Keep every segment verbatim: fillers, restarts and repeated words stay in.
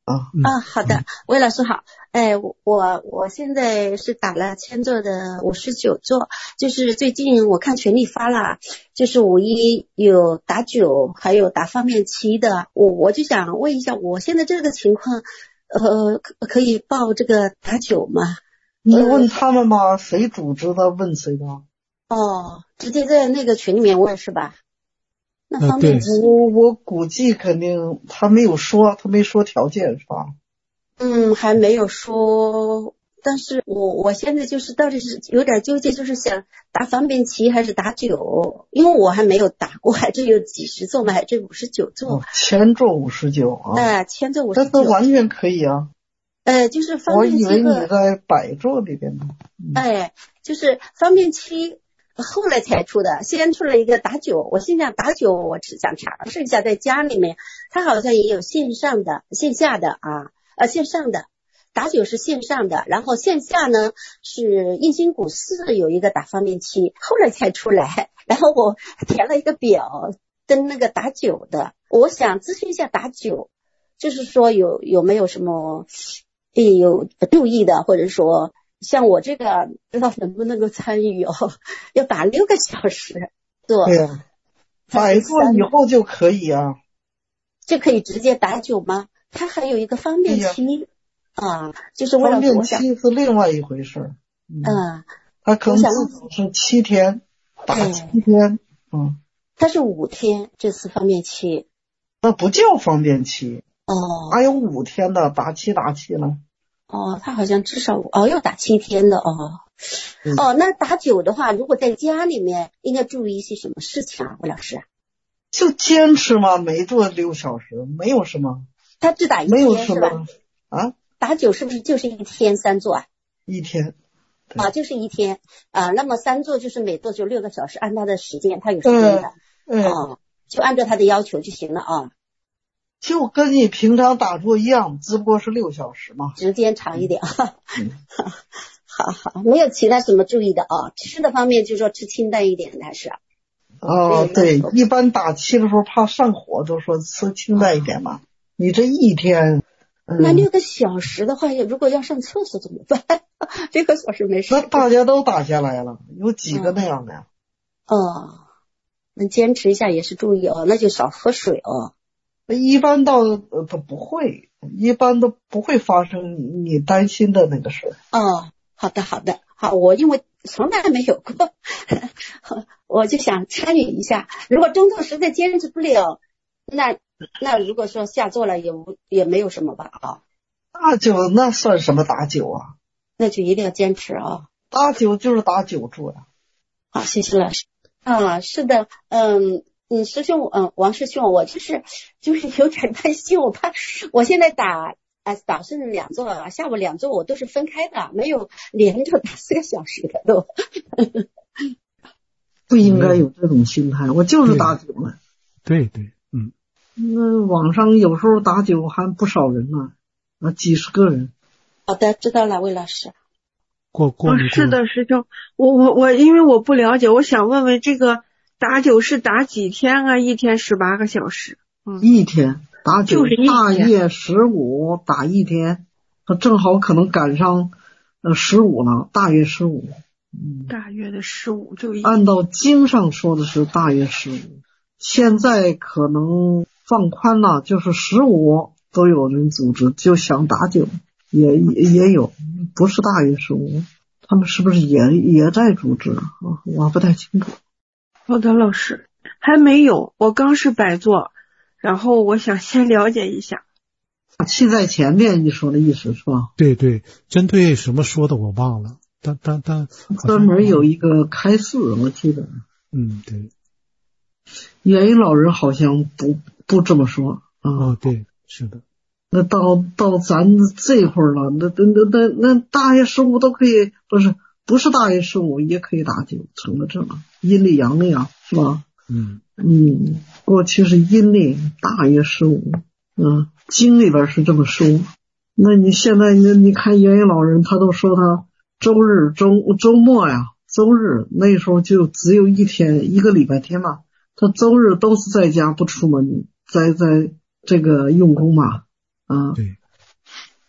啊。 啊，好的，魏老师好。哎，我我现在是打了千座的五十九座，就是最近我看群里发了，就是五一有打九，还有打方便期的，我我就想问一下，我现在这个情况，呃，可可以报这个打九吗？ 你问他们吧，谁组织的问谁的。 哦，直接在那个群里面问是吧？那方便期， 我我估计肯定他没有说，他没说条件是吧？ 嗯，还没有说，但是我我现在就是到底是有点纠结，就是想打方便期还是打九，因为我还没有打过，还只有几十座嘛，还只五十九座， 哦，千座五十九啊， 哎、呃，千座五十九， 这完全可以啊。 呃，就是方便期， 我以为你在百座里边呢。 嗯、哎，就是方便期后来才出的，先出了一个打九，我心想打九，我只想尝试一下，在家里面，它好像也有线上的、线下的啊。呃，线上的打九是线上的，然后线下呢是印星谷寺有一个打方便期，后来才出来。然后我填了一个表，登那个打九的，我想咨询一下打九，就是说有有没有什么有注意的，或者说像我这个不知道能不能够参与哦，要打六个小时，对， 对呀、啊，百座以后就可以啊， 就可以直接打九吗？它还有一个方便期啊，就是为了方便期是另外一回事。 嗯，嗯它可能是七天，打七天，嗯， 它是五天，这次方便期， 那不叫方便期哦， 还有五天的打七打七了。 哦，它好像至少哦要打七天的哦，嗯、哦，那打九的话，如果在家里面应该注意一些什么事情啊，魏老师？ 就坚持嘛，每做六小时，没有什么。 他只打一天是吧？ 啊， 打九是不是就是一天三座啊？ 一天， 啊，就是一天啊。那么三座就是每座就六个小时，按他的时间，他有时间的， 嗯， 哦，就按照他的要求就行了啊。 就跟你平常打坐一样，只不过是六小时嘛， 时间长一点啊。嗯、好好，没有其他什么注意的啊。吃的方面就是说吃清淡一点还是？ 哦，对，一般打七的时候怕上火，都说吃清淡一点嘛。你这一天， 嗯、那六个小时的话，如果要上厕所怎么办？六个小时没事。 那大家都打下来了，有几个那样的呀？ 哦、嗯，那坚持一下也是注意哦，那就少喝水哦。 一般倒呃都不会，一般都不会发生你你担心的那个事。 哦，好的好的，好，我因为从来没有过，我就想参与一下。如果中途实在坚持不了，那那如果说下座了也也没有什么吧啊。 打九那算什么打九啊？ 那就一定要坚持啊。 打九就是打九座呀。 好，谢谢老师。啊，是的，嗯。嗯，师兄，嗯，王师兄，我就是就是有点担心，我怕我现在打啊早上两座，下午两座，我都是分开的，没有连着打四个小时的都。 不应该有这种心态，我就是打九了。 对对，嗯。 那网上有时候打九还不少人呢，啊，几十个人。 好的，知道了，魏老师。 过过哦，是的，师兄，我我我，因为我不了解，我想问问这个。打九是打几天啊？一天十八个小时。 嗯，一天打九， 就是大夜十五打一天，他正好可能赶上呃十五了，大约十五。 嗯，大约的十五就一。 按照经上说的是大约十五，现在可能放宽了，就是十五都有人组织，就想打九，也也也有，不是大约十五，他们是不是也也在组织啊？我不太清楚。 好的，老师，还没有，我刚是百座，然后我想先了解一下。 气在前面，你说的意思是吧？ 对对，针对什么说的我忘了，但但但专门有一个开示，我记得。 嗯，对。 元婴老人好像不不这么说啊。 哦，对，是的。 那到到咱这会儿了，那那那那那大爷十五都可以，不是。不是大爷十五也可以打九，成了正了，阴历阳历啊，是吧？ 嗯嗯，过去是阴历大约十五，嗯，经里边是这么说。那你现在你你看元婴老人，他都说他周日周周末呀，周日那时候就只有一天一个礼拜天嘛，他周日都是在家不出门，在在这个用功嘛，啊， 对，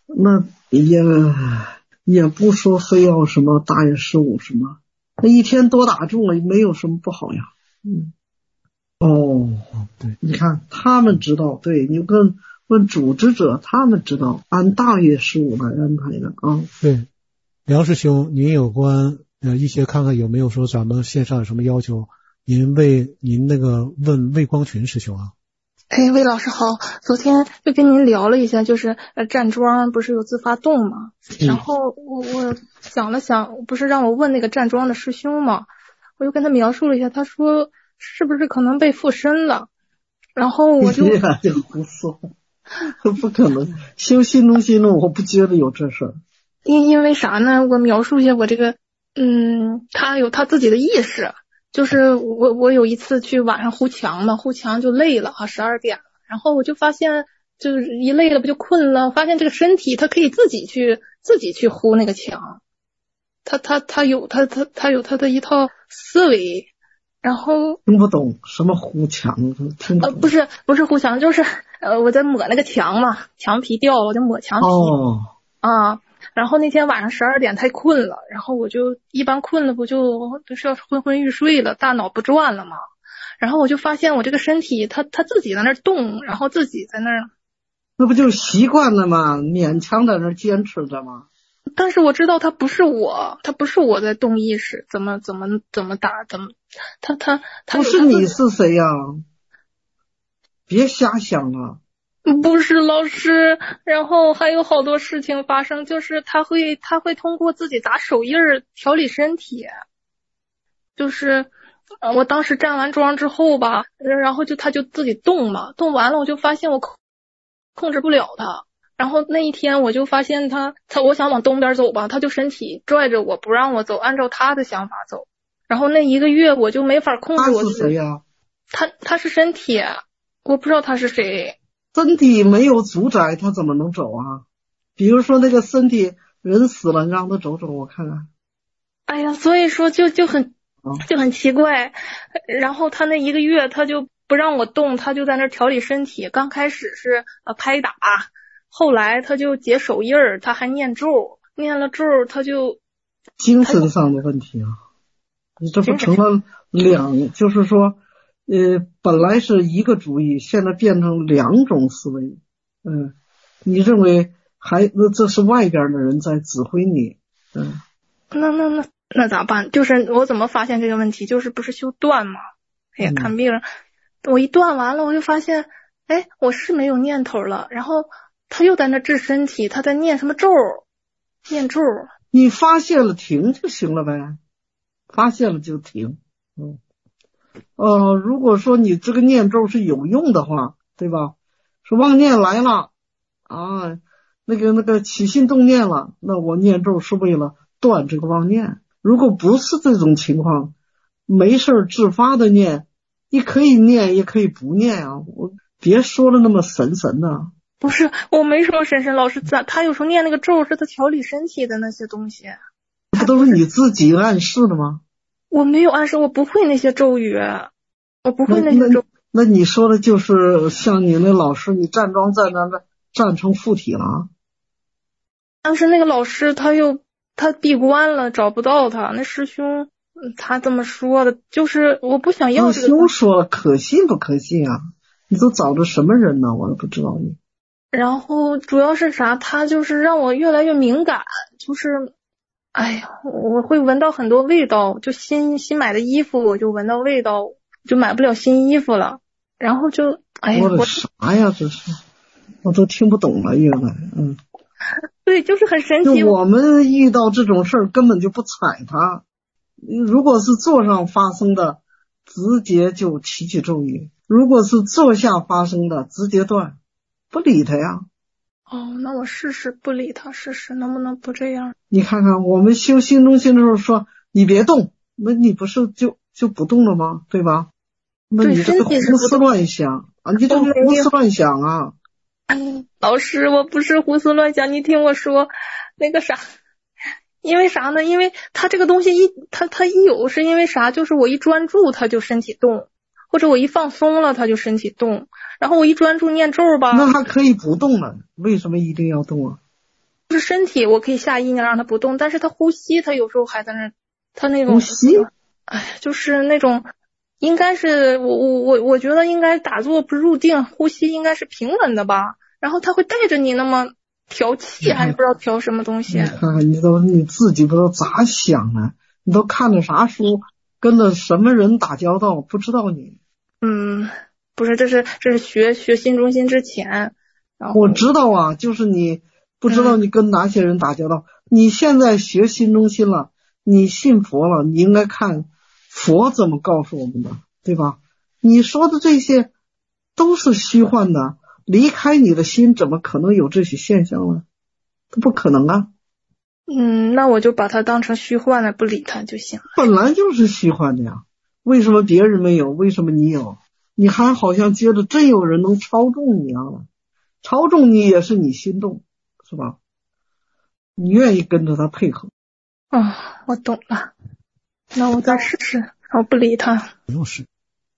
那也也不说非要什么大爷十五什么，那一天多打坐没有什么不好呀。嗯，哦， 对， 你看他们知道，对，你跟问组织者，他们知道按大爷十五来安排的啊。 对，梁师兄，您有关呃一些看看有没有说咱们线上有什么要求？您为您那个问魏光群师兄啊。 哎，魏老师好，昨天就跟您聊了一下，就是呃站桩不是有自发动吗？ 嗯、 然后我我想了想，不是让我问那个站桩的师兄吗？我就跟他描述了一下，他说是不是可能被附身了？然后我就这就胡说，不可能，修心中心中我不觉得有这事儿。 因因为啥呢？我描述一下我这个，嗯，他有他自己的意识。就是我我有一次去晚上护墙嘛，护墙就累了啊，十二点了，然后我就发现就是一累了不就困了，发现这个身体它可以自己去自己去护那个墙，他他他有他他他有他的一套思维，然后听不懂什么护墙，听不懂。 呃不是不是护墙，就是呃我在抹那个墙嘛，墙皮掉了我就抹墙皮。 哦啊。然后那天晚上十二点太困了，然后我就一般困了不就就是要昏昏欲睡了，大脑不转了嘛。然后我就发现我这个身体它它自己在那儿动，然后自己在那儿， 那不就习惯了吗？勉强在那儿坚持着吗？ 但是我知道它不是我，它不是我在动意识，怎么怎么怎么打怎么，他他他不是你是谁呀？别瞎想了。 不是老师，然后还有好多事情发生，就是他会他会通过自己打手印儿调理身体，就是呃我当时站完桩之后吧，然后就他就自己动嘛，动完了我就发现我控控制不了他，然后那一天我就发现他他我想往东边走吧，他就身体拽着我不让我走，按照他的想法走，然后那一个月我就没法控制我自己。 他是谁呀？ 他他是身体，我不知道他是谁。 身体没有主宰，他怎么能走啊？比如说那个身体人死了，让他走走，我看看。 哎呀，所以说就就很就很奇怪。然后他那一个月他就不让我动，他就在那儿调理身体。刚开始是呃拍打，后来他就解手印儿，他还念咒，念了咒他就精神上的问题啊，你这不成了两，就是说。呃，本来是一个主意，现在变成两种思维。嗯，你认为还那这是外边的人在指挥你？嗯， 那那那那咋办？就是我怎么发现这个问题？就是不是修断嘛？哎呀，看病，嗯、我一断完了，我就发现，哎，我是没有念头了。然后他又在那治身体，他在念什么咒？念咒。 你发现了停就行了呗，发现了就停。嗯。呃，如果说你这个念咒是有用的话，对吧？说妄念来了啊，那个那个起心动念了，那我念咒是为了断这个妄念。如果不是这种情况，没事自发的念，你可以念也可以不念啊，我别说的那么神神的。 不是，我没说神神，老师咋他有时候念那个咒是他调理身体的那些东西， 不都是你自己暗示的吗？ 我没有暗示，我不会那些咒语，我不会那些咒。 那, 那, 那你说的就是像你那老师，你站桩站站站成附体了。 但是那个老师他又他闭关了，找不到他。那师兄他这么说的，就是我不想要这个。 师兄说了，可信不可信啊？你都找着什么人呢？我都不知道你。 然后主要是啥？他就是让我越来越敏感，就是。哎呀，我会闻到很多味道，就新新买的衣服我就闻到味道，就买不了新衣服了。然后就哎呀， 我啥呀这是，我都听不懂了原来，嗯。 对，就是很神奇。 就我们遇到这种事儿根本就不睬它，如果是座上发生的，直接就提起咒语；如果是座下发生的，直接断，不理他呀。 哦，那我试试不理他，试试能不能不这样？ 你看看，我们修心中心的时候说你别动，那你不是就就不动了吗？对吧？那你这个胡思乱想啊！你这个胡思乱想啊！ 嗯，老师，我不是胡思乱想，你听我说，那个啥，因为啥呢？因为他这个东西一他他一有是因为啥？就是我一专注他就身体动，或者我一放松了他就身体动。然后我一专注念咒吧， 那还可以不动了，为什么一定要动啊？ 就是身体我可以下意念让他不动，但是他呼吸他有时候还在那，他那种呼吸， 哎，就是那种应该是我我我我觉得应该打坐不入定，呼吸应该是平稳的吧，然后他会带着你那么调气，还是不知道调什么东西。 你看你都你自己不知道咋想啊？你都看的啥书？跟着什么人打交道？不知道你。 嗯，不是，这是这是学学新中心之前。然后我知道啊，就是你不知道你跟哪些人打交道。嗯、你现在学新中心了，你信佛了，你应该看佛怎么告诉我们的，对吧？你说的这些都是虚幻的，离开你的心，怎么可能有这些现象呢？这不可能啊。 嗯，那我就把它当成虚幻的，不理它就行了。 本来就是虚幻的呀，为什么别人没有？为什么你有？你还好像觉得真有人能操纵你啊？操纵你也是你心动，是吧？你愿意跟着他配合。 哦，我懂了，那我再试试，我不理他。 不用试。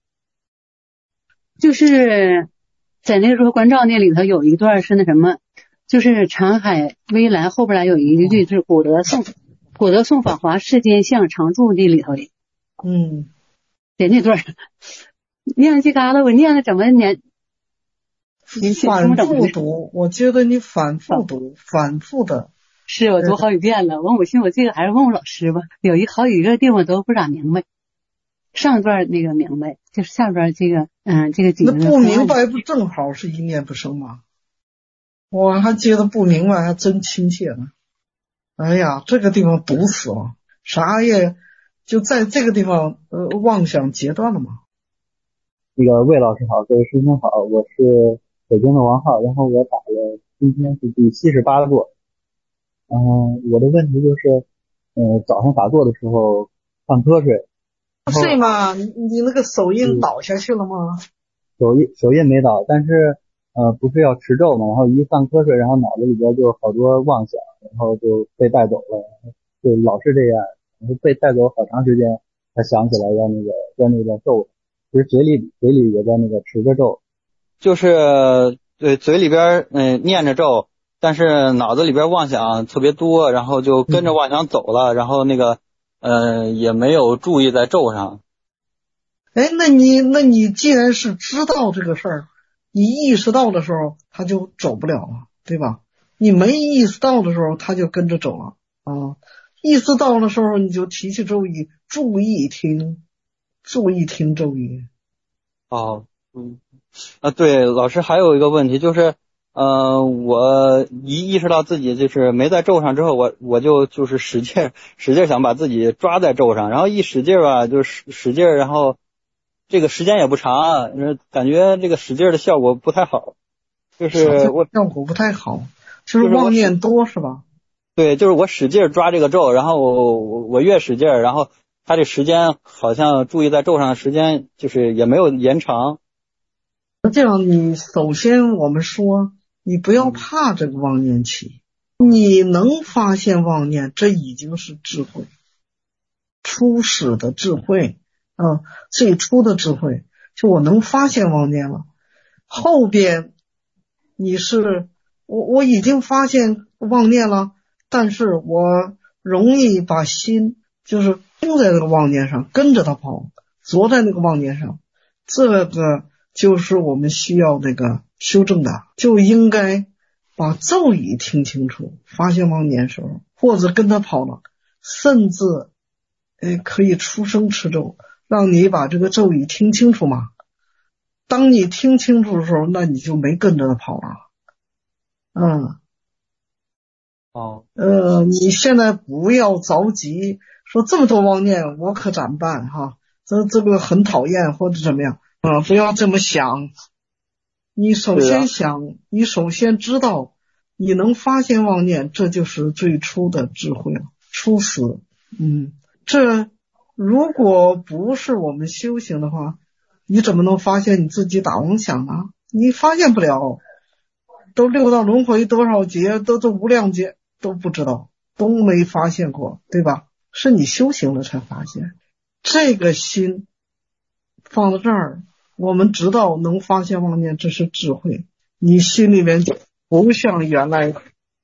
就是在那个时候关照那里头有一段是那什么，就是长海微澜后边来有一句就是古德颂，古德颂法华世间相常住那里头的。 嗯， 对那段念这嘎达我念了怎么念？ 反复读，我觉得你反复读，反复的。 是我读好几遍了，问我寻我这个还是问我老师吧，有一好几个地方都不咋明白。上段那个明白，就是下边这个嗯这个几个那不明白不正好是一念不生吗？我还觉得不明白还真亲切呢。哎呀，这个地方堵死了，啥也就在这个地方呃妄想截断了嘛。 那个魏老师好，各位师兄好，我是北京的王浩，然后我打了今天是第七十八座。嗯、呃，我的问题就是，呃，早上打坐的时候犯瞌睡。 睡吗？你你那个手印倒下去了吗？ 手印手印没倒，但是呃不是要持咒嘛，然后一犯瞌睡，然后脑子里边就好多妄想，然后就被带走了，就老是这样，然后被带走好长时间才想起来要那个要那个咒，其实嘴里嘴里也在那个持着咒，就是对嘴里边嗯、呃、念着咒，但是脑子里边妄想特别多，然后就跟着妄想走了，嗯、然后那个呃也没有注意在咒上。 哎，那你那你既然是知道这个事儿，你意识到的时候他就走不了了，对吧？你没意识到的时候他就跟着走了啊。意识到的时候你就提起咒语，注意听，注意听咒语。 哦，嗯，啊，对，老师还有一个问题就是，呃，我一意识到自己就是没在咒上之后，我我就就是使劲使劲想把自己抓在咒上，然后一使劲吧，就使使劲，然后这个时间也不长，感觉这个使劲的效果不太好，就是我效果不太好，就是妄念多是吧？ 对，就是我使劲抓这个咒，然后我我我越使劲，然后他这时间好像注意在咒上的时间就是也没有延长。 这样你首先我们说你不要怕这个妄念起，你能发现妄念，这已经是智慧，初始的智慧啊，最初的智慧，就我能发现妄念了。后边你是我我已经发现妄念了，但是我容易把心就是盯在这个妄念上，跟着它跑，着在那个妄念上，这个就是我们需要那个修正的，就应该把咒语听清楚，发现妄念时候，或者跟他跑了，甚至呃可以出声持咒，让你把这个咒语听清楚嘛。当你听清楚的时候，那你就没跟着他跑了。嗯。 哦， 呃，你现在不要着急，说这么多妄念，我可咋办哈？这这个很讨厌或者怎么样啊、呃？不要这么想。你首先想，啊、你首先知道，你能发现妄念，这就是最初的智慧了，初始。嗯，这如果不是我们修行的话，你怎么能发现你自己打妄想呢？你发现不了。都六道轮回多少劫，都都无量劫都不知道，都没发现过，对吧？是你修行了才发现。这个心放到这儿，我们知道能发现妄念，这是智慧。你心里面就不像原来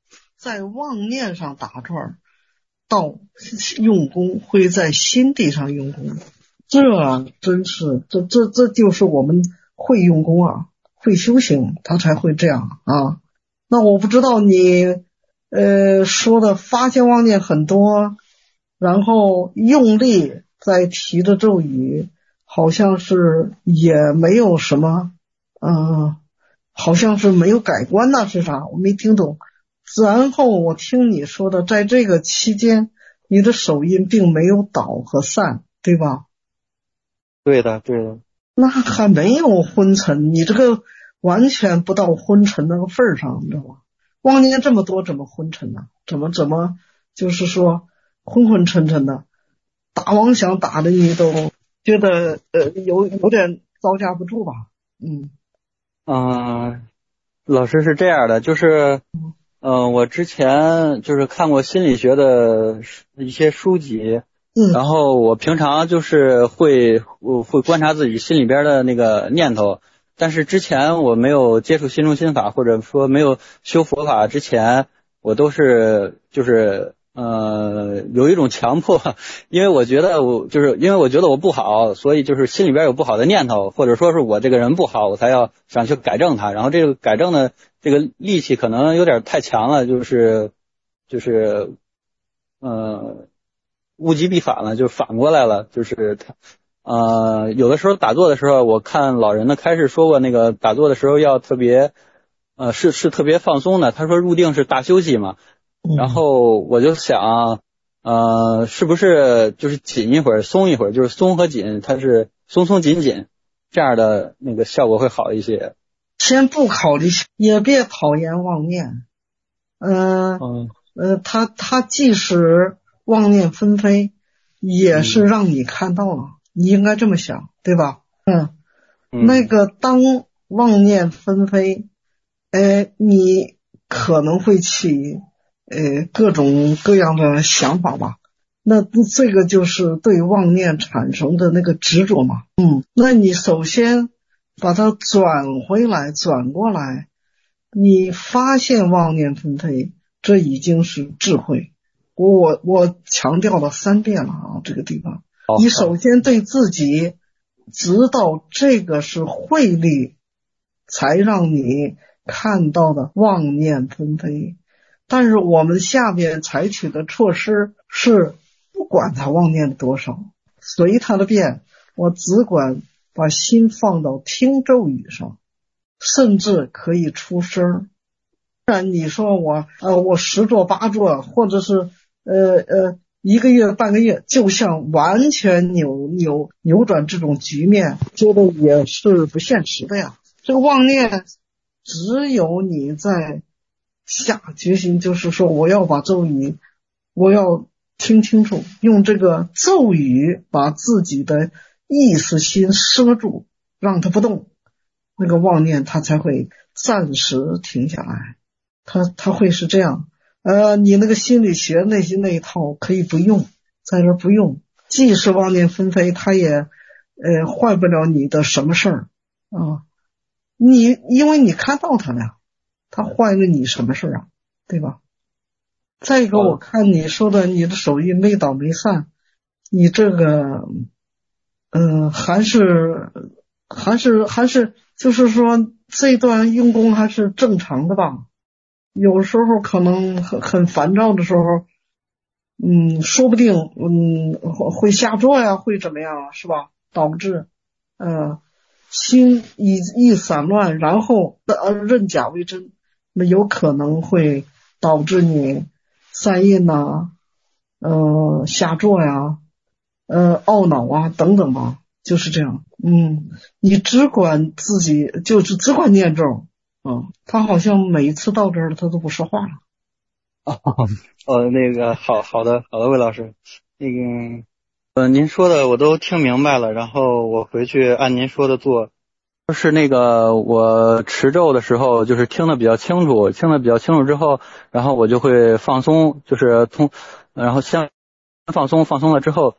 在妄念上打转，到用功会在心地上用功，这真是这这这就是我们会用功啊，会修行，他才会这样啊。那我不知道你呃说的发现妄念很多，然后用力在提着咒语，好像是也没有什么，嗯、呃，好像是没有改观呐，是啥？我没听懂。然后我听你说的，在这个期间，你的手印并没有倒和散，对吧？ 对的，对的。 那还没有昏沉，你这个完全不到昏沉那个份儿上，你知道吗？妄念这么多，怎么昏沉呢？怎么怎么就是说昏昏沉沉的，打妄想打的你都觉得呃有有点招架不住吧？嗯嗯、呃，老师是这样的，就是嗯、呃，我之前就是看过心理学的一些书籍。 嗯， 然后我平常就是会我会观察自己心里边的那个念头，但是之前我没有接触心中心法，或者说没有修佛法之前，我都是就是呃有一种强迫，因为我觉得我就是因为我觉得我不好，所以就是心里边有不好的念头，或者说是我这个人不好，我才要想去改正它，然后这个改正的这个力气可能有点太强了，就是就是呃物极必反了，就反过来了，就是他呃有的时候打坐的时候，我看老人的开示说过，那个打坐的时候要特别呃是是特别放松的，他说入定是大休息嘛，然后我就想呃是不是就是紧一会儿松一会儿，就是松和紧它是松松紧紧，这样的那个效果会好一些。 先不考虑，也别讨厌妄念，呃、嗯呃他他即使妄念纷飞，也是让你看到了，嗯、你应该这么想，对吧？嗯，嗯那个当妄念纷飞，呃，你可能会起呃各种各样的想法吧。那这个就是对妄念产生的那个执着嘛。嗯，那你首先把它转回来，转过来，你发现妄念纷飞，这已经是智慧。我我我强调了三遍了啊，这个地方，你首先对自己知道这个是慧力，才让你看到的妄念纷飞。但是我们下面采取的措施是不管它妄念多少，随它的变，我只管把心放到听咒语上，甚至可以出声。不然你说我呃我十坐八坐，或者是呃呃，一个月半个月，就像完全扭扭扭转这种局面，觉得也是不现实的呀。这个妄念，只有你在下决心，就是说我要把咒语，我要听清楚，用这个咒语把自己的意识心摄住，让它不动，那个妄念它才会暂时停下来，它它会是这样。呃，你那个心理学那些那一套可以不用，在这不用，即使妄念纷飞，它也呃坏不了你的什么事儿啊。你因为你看到它了，它坏了你什么事啊，对吧？再一个，我看你说的你的手艺没倒没散，你这个嗯、呃、还是还是还是就是说这段用功还是正常的吧。有时候可能很很烦躁的时候，嗯，说不定嗯会下坠呀，会怎么样，是吧？导致呃心一一散乱，然后呃认假为真，那有可能会导致你散印呐、呃下坠呀、呃懊恼啊等等吧，就是这样。嗯，你只管自己就是只管念咒。嗯，他好像每一次到这儿他都不说话了。 哦，哦，那个好好的好的，魏老师，那个呃您说的我都听明白了，然后我回去按您说的做。就是那个我持咒的时候，就是听得比较清楚，听得比较清楚之后，然后我就会放松，就是通，然后先放松，放松了之后，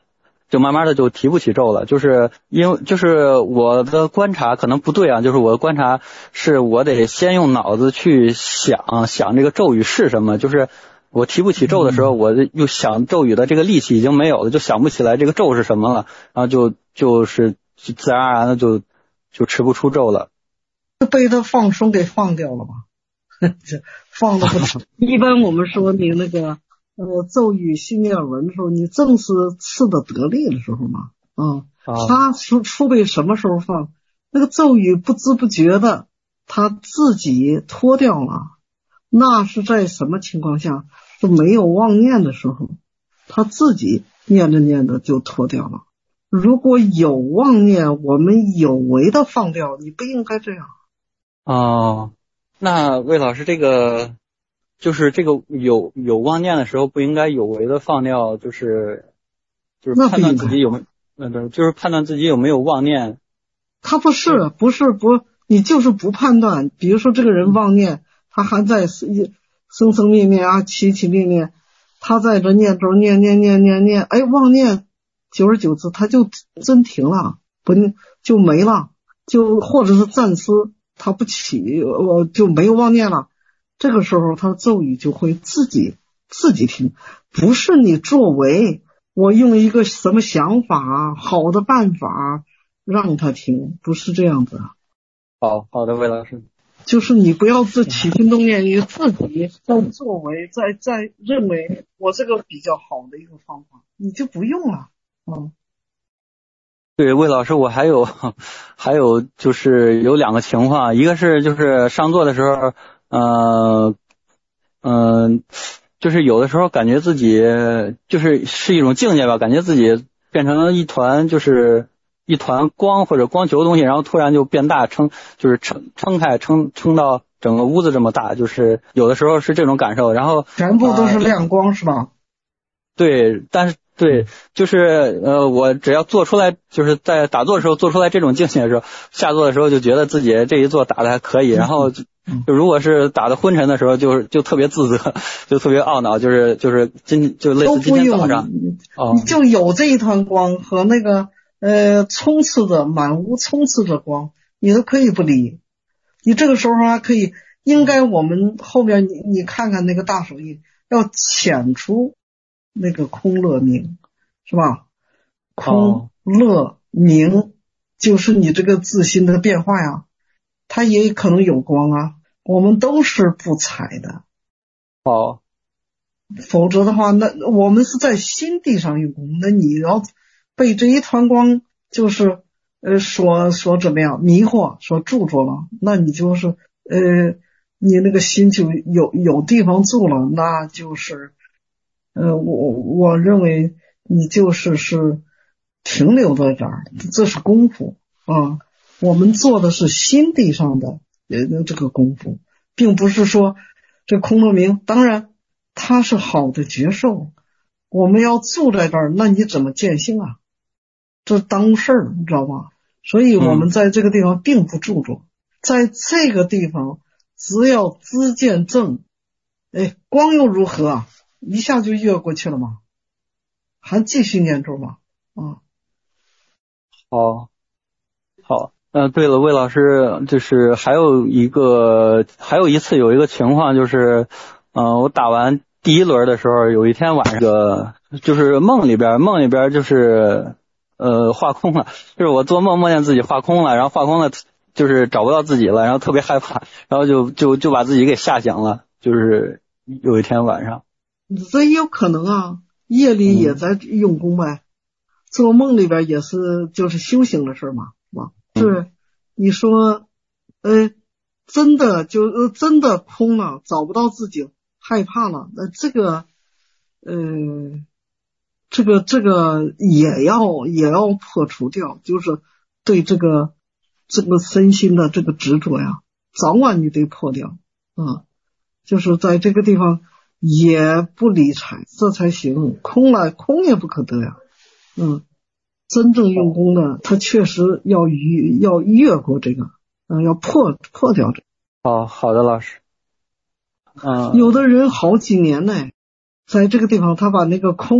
就慢慢的就提不起咒了。就是因为就是我的观察可能不对啊，就是我的观察是我得先用脑子去想想这个咒语是什么，就是我提不起咒的时候，我又想咒语的这个力气已经没有了，就想不起来这个咒是什么了，然后就就是自然而然的就就持不出咒了。 被他放松给放掉了吧？放的不成。一般我们说你那个呃咒语心念文的时候，你正是次的得力的时候嘛，啊、嗯，他出出被什么时候放？那个咒语不知不觉的他自己脱掉了，那是在什么情况下？是没有妄念的时候，他自己念着念着就脱掉了。如果有妄念，我们有为的放掉，你不应该这样。 哦，那魏老师，这个就是这个有有妄念的时候，不应该有为的放掉，就是就是判断自己有没有，呃，就是判断自己有没有妄念。 他不是不是不，你就是不判断。比如说这个人妄念，他还在生生灭灭啊，起起灭灭，他在这念咒念念念念念，哎，妄念久而久之，他就真停了，不就没了，就或者是暂时。他不起，我就没有妄念了。这个时候，他的咒语就会自己自己停，不是你作为我用一个什么想法、好的办法让他停，不是这样子。 好好的，魏老师， 就是你不要自起心动念于自己在作为，在在认为我这个比较好的一个方法，你就不用了，嗯。 对，魏老师，我还有还有就是有两个情况，一个是就是上座的时候，呃，嗯、呃，就是有的时候感觉自己就是是一种境界吧，感觉自己变成了一团就是一团光或者光球的东西，然后突然就变大，撑就是撑撑开撑撑到整个屋子这么大，就是有的时候是这种感受，然后全部都是亮光、呃、是吧？ 对，但是。对，就是呃，我只要做出来，就是在打坐的时候做出来这种境界的时候，下坐的时候就觉得自己这一坐打的还可以，然后就如果是打的昏沉的时候，就就特别自责，就特别懊恼，就是就是今就类似今天早上， 哦，你就有这一团光和那个呃充斥着满屋充斥着光，你都可以不理，你这个时候还可以，应该我们后面你你看看那个大手印，要遣出。那个空乐明是吧？空乐明就是你这个自心的变化呀，它也可能有光啊，我们都是不采的。 哦， 否则的话，那我们是在心地上用功，那你要被这一团光就是呃所所怎么样迷惑所驻着了，那你就是呃你那个心就有有地方住了，那就是。呃，我我认为你就是是停留在这儿，这是功夫啊。我们做的是心地上的呃这个功夫，并不是说这空乐明，当然它是好的觉受，我们要住在这儿，那你怎么见性啊？这当事儿，你知道吗？所以我们在这个地方并不注着，嗯、在这个地方只要知见正，哎，光又如何啊？一下就越过去了吗？还继续念咒吗？啊， 好，好，嗯、呃，对了，魏老师，就是还有一个，还有一次有一个情况，就是，呃，我打完第一轮的时候，有一天晚上，个就是梦里边，梦里边就是呃化空了，就是我做梦梦见自己化空了，然后化空了，就是找不到自己了，然后特别害怕，然后就就就把自己给吓醒了，就是有一天晚上。 这也有可能啊，夜里也在用功呗，嗯、做梦里边也是就是修行的事嘛，是吧？是，你说，呃，真的就呃真的空了，找不到自己，害怕了，那这个，呃，这个这个也要也要破除掉，就是对这个这个身心的这个执着呀，早晚你得破掉啊，就是在这个地方。也不理睬，这才行。空了，空也不可得呀。嗯，真正用功的，他确实要越要越过这个，嗯、呃，要破破掉这个。 哦，好的，老师。嗯， 有的人好几年呢，在这个地方，他把那个空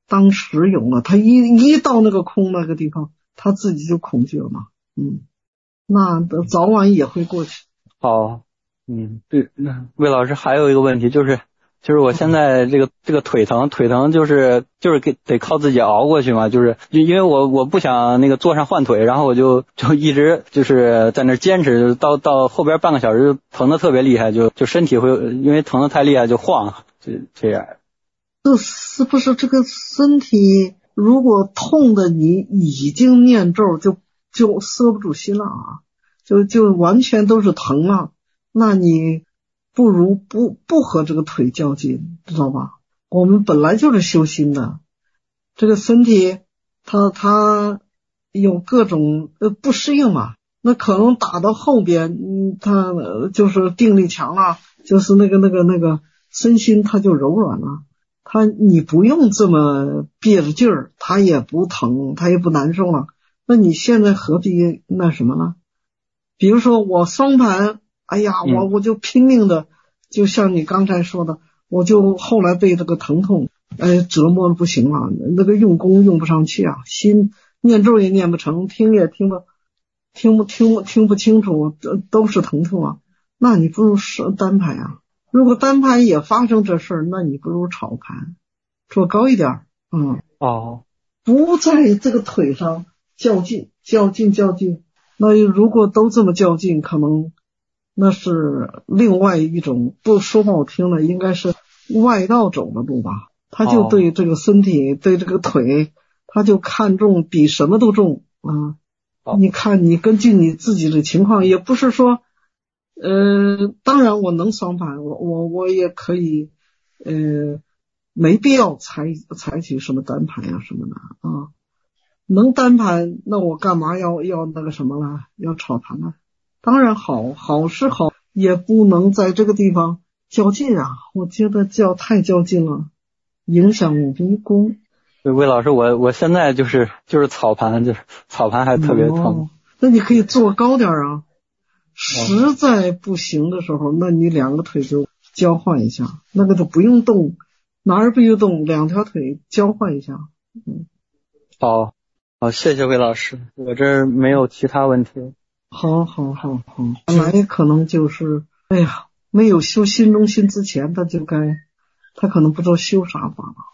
当时有了，他一一到那个空那个地方，他自己就恐惧了嘛，嗯，那早晚也会过去。 好，嗯，对，那魏老师还有一个问题就是。就是我现在这个这个腿疼，腿疼就是就是给得靠自己熬过去嘛，就是因为我我不想那个坐上换腿，然后我就就一直就是在那坚持，到到后边半个小时就疼得特别厉害，就就身体会因为疼得太厉害就晃，就这样。 这是不是这个身体如果痛的你已经念咒就就摄不住心了啊，就就完全都是疼了，那你不如不不和这个腿较劲，知道吧？我们本来就是修心的，这个身体它它有各种呃不适应嘛，那可能打到后边，嗯，它就是定力强了，就是那个那个那个身心它就柔软了，它你不用这么憋着劲儿，它也不疼，它也不难受了。那你现在何必那什么呢？比如说我双盘。哎呀，我我就拼命的，就像你刚才说的，我就后来被这个疼痛哎折磨的不行了，那个用功用不上去啊，心念咒也念不成，听也听不听不听不听不清楚，都是疼痛啊。那你不如是单盘啊，如果单盘也发生这事儿，那你不如炒盘，做高一点，嗯， 哦， 不在这个腿上较劲较劲较劲，那如果都这么较劲，可能那是另外一种，不说不好听了，应该是外道走的路吧。他就对这个身体、哦、对这个腿，他就看重比什么都重啊。哦、你看，你根据你自己的情况，也不是说，呃，当然我能双盘，我我我也可以，呃，没必要采采取什么单盘呀、啊、什么的啊。能单盘，那我干嘛要要那个什么了？要炒盘了？当然好，好是好，也不能在这个地方较劲啊！我觉得较太较劲了，影响我们功。 对，魏老师，我我现在就是就是草盘，就是草盘还特别疼。 哦、那你可以坐高点啊，实在不行的时候，那你两个腿就交换一下，那个就不用动，哪儿不用动，两条腿交换一下。嗯， 好，好，谢谢魏老师，我这儿没有其他问题。 好好好好，本来可能就是，哎呀，没有修心中心之前，他就该，他可能不知道修啥法了。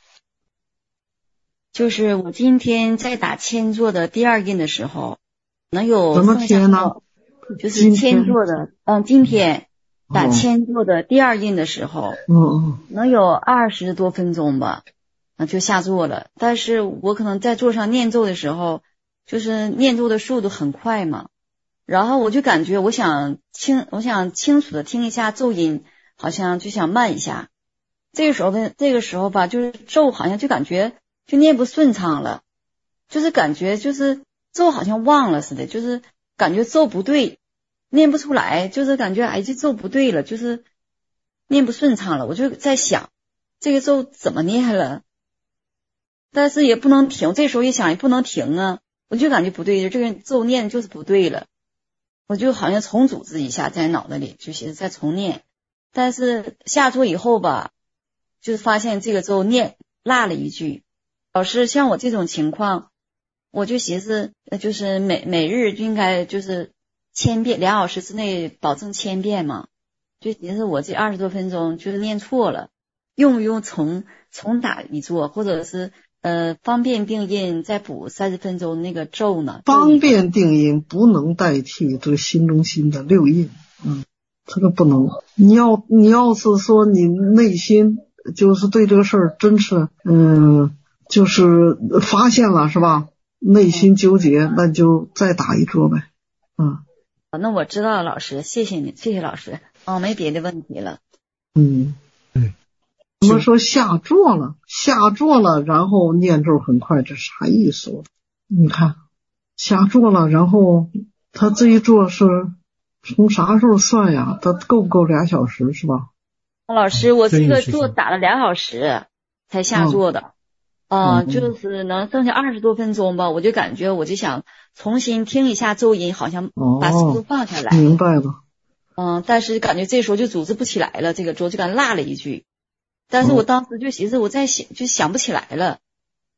就是我今天在打千座的第二印的时候，能有什么天呢？ 就是千座的，嗯，今天打千座的第二印的时候， 嗯嗯， 能有二十多分钟吧，那就下座了。但是我可能在座上念咒的时候，就是念咒的速度很快嘛。然后我就感觉我想清我想清楚的听一下咒音，好像就想慢一下。这个时候的这个时候吧，就是咒好像就感觉就念不顺畅了，就是感觉就是咒好像忘了似的，就是感觉咒不对，念不出来，就是感觉哎这咒不对了，就是念不顺畅了。我就在想这个咒怎么念了，但是也不能停，这时候一想也不能停啊，我就感觉不对，这个咒念就是不对了。我就好像重组织一下在脑袋里，就寻思再重念，但是下座以后吧，就是发现这个咒念落了一句。老师，像我这种情况，我就寻思，就是每每日应该就是千遍，两小时之内保证千遍嘛。就寻思我这二十多分钟就是念错了，用不用重重打一座，或者是呃，方便定印再补三十分钟那个咒呢？ 方便定印不能代替这个心中心的六印，嗯，这个不能。你要你要是说你内心就是对这个事儿真是，嗯，就是发现了是吧？内心纠结，嗯、那就再打一桌呗，嗯。 那我知道了，老师，谢谢你，谢谢老师，哦，没别的问题了。 嗯，对。我们说下座了，下座了，然后念咒很快，这啥意思？你看，下座了，然后他这一坐是从啥时候算呀？他够不够俩小时是吧？ 老师，我这个座打了俩小时才下座的，嗯、呃，就是能剩下二十多分钟吧，我就感觉我就想重新听一下咒音，好像把速度放下来。 哦、明白了。 嗯，但是感觉这时候就组织不起来了，这个桌就感觉落了一句。但是我当时就寻思，我再想就想不起来了，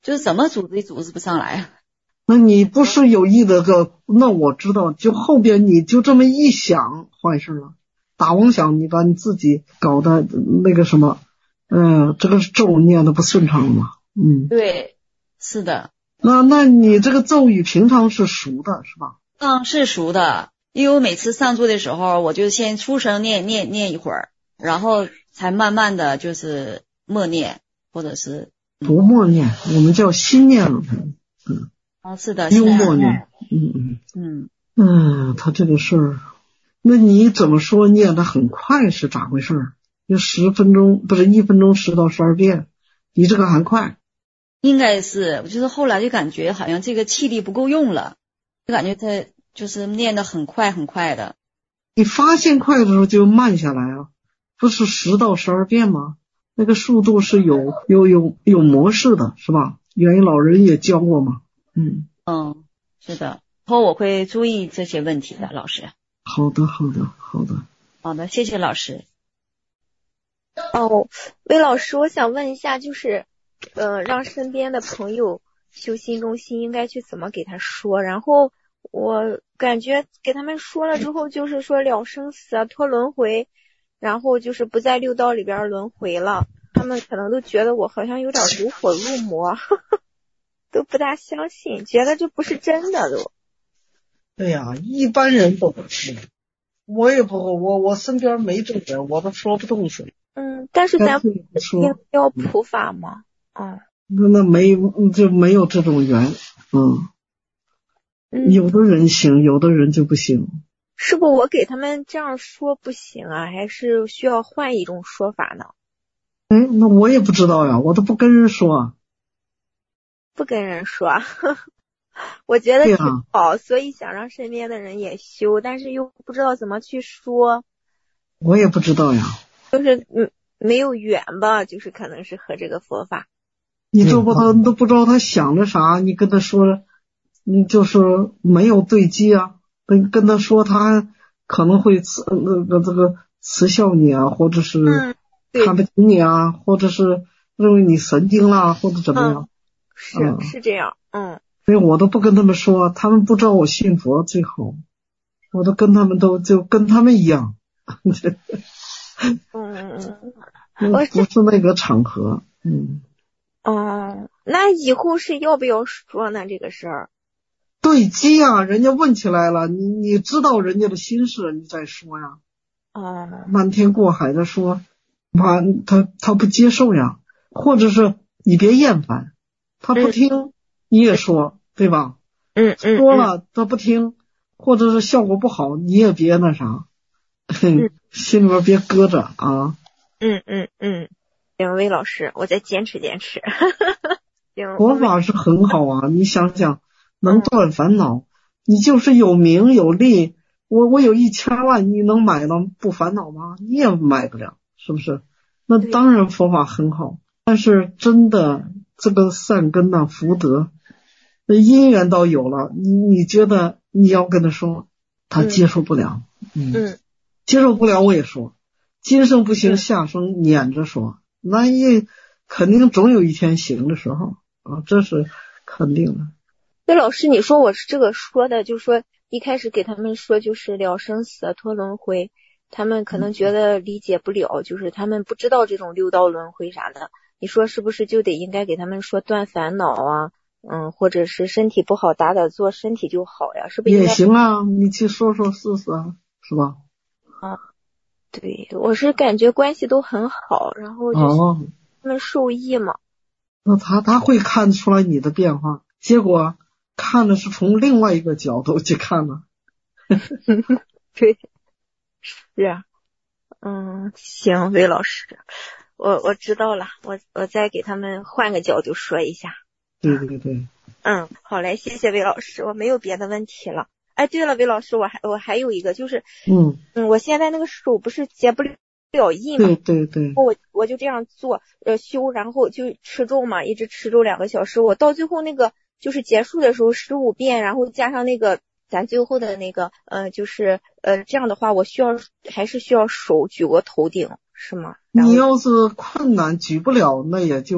就是怎么组织也组织不上来。 那你不是有意的个？那我知道，就后边你就这么一想，坏事了。打妄想，你把你自己搞得那个什么，呃，这个咒念的不顺畅了吗？嗯， 对，是的。 那那你这个咒语平常是熟的是吧？ 嗯，是熟的，因为我每次上座的时候，我就先出声念念念一会儿，然后才慢慢的就是默念，或者是、 嗯、不默念，我们叫心念。嗯， 哦，是的， 幽默念。嗯嗯嗯嗯，他这个事儿，那你怎么说念的很快是咋回事？就十分钟不是一分钟十到十二遍，比这个还快。 应该是，就是后来就感觉好像这个气力不够用了，就感觉他就是念得很快很快的。 你发现快的时候就慢下来啊，不是十到十二遍吗？那个速度是有有有有模式的，是吧？元一老人也教过嘛。嗯嗯，是的，以后我会注意这些问题的，老师。 好的好的好的好的，谢谢老师。 哦，魏老师，我想问一下，就是呃，让身边的朋友修心中心应该去怎么给他说？然后我感觉给他们说了之后，就是说了生死啊，脱轮回，然后就是不在六道里边轮回了。他们可能都觉得我好像有点如火入魔，呵呵，都不大相信，觉得这不是真的都。 对呀、啊，一般人都不是，我也不我我身边没这人，我都说不动水。 嗯，但是咱不是要普法吗？哦， 那那没就没有这种缘，嗯， 嗯有的人行，有的人就不行。 是不我给他们这样说不行啊，还是需要换一种说法呢？ 哎，那我也不知道呀，我都不跟人说。 不跟人说，呵呵，我觉得挺好，所以想让身边的人也修，但是又不知道怎么去说。 我也不知道呀。 就是嗯，没有缘吧，就是可能是和这个佛法。 你都不知道，都不知道他想着啥，你跟他说，你就是没有对机啊。跟跟他说，他可能会耻那个这个耻笑你啊，或者是看不起你啊， 嗯、 或者是认为你神经啦，或者怎么样。 嗯、是、嗯、是这样，嗯。 所以我都不跟他们说，他们不知道我信佛最好，我都跟他们都就跟他们一样。 嗯， 不是那个场合，嗯。 哦，那以后是要不要说呢？这个事儿？ 对机啊，人家问起来了，你你知道人家的心事，你再说呀。 哦。 漫天过海的说，他他他不接受呀，或者是你别厌烦，他不听，嗯、你也说，对吧？ 嗯嗯。 说了他不听，或者是效果不好，你也别那啥。 嗯、 心里边别搁着啊！ 嗯嗯嗯，行，魏老师，我再坚持坚持。行， 佛法是很好啊，你想想，能断烦恼，嗯、你就是有名有利，我我有一千万，你能买到不烦恼吗？你也买不了，是不是？那当然佛法很好，但是真的这个善根呐、啊、福德，因缘倒有了，你你觉得你要跟他说，他接受不了，嗯。 嗯嗯接受不了我也说，今生不行下生撵着说，那也肯定总有一天行的时候啊，这是肯定的。 那老师你说我是这个说的，就是说一开始给他们说就是了生死脱轮回，他们可能觉得理解不了，就是他们不知道这种六道轮回啥的，你说是不是就得应该给他们说断烦恼啊，嗯，或者是身体不好打打坐身体就好呀，是不是也行啊，你去说说试试啊，是吧？ 啊，对，我是感觉关系都很好，然后就是他们受益嘛。 哦、那他他会看出来你的变化，结果看的是从另外一个角度去看了。 对，是啊，嗯，行，魏老师，我我知道了，我我再给他们换个角度说一下。 对对对。 嗯，好嘞，谢谢魏老师，我没有别的问题了。哎，对了，魏老师，我还我还有一个就是， 嗯嗯，我现在那个手不是结不了印嘛， 对对对， 我我就这样做，呃，修，然后就持咒嘛，一直持咒两个小时，我到最后那个就是结束的时候十五遍，然后加上那个咱最后的那个，呃，就是呃这样的话，我需要还是需要手举过头顶是吗？ 你要是困难举不了，那也就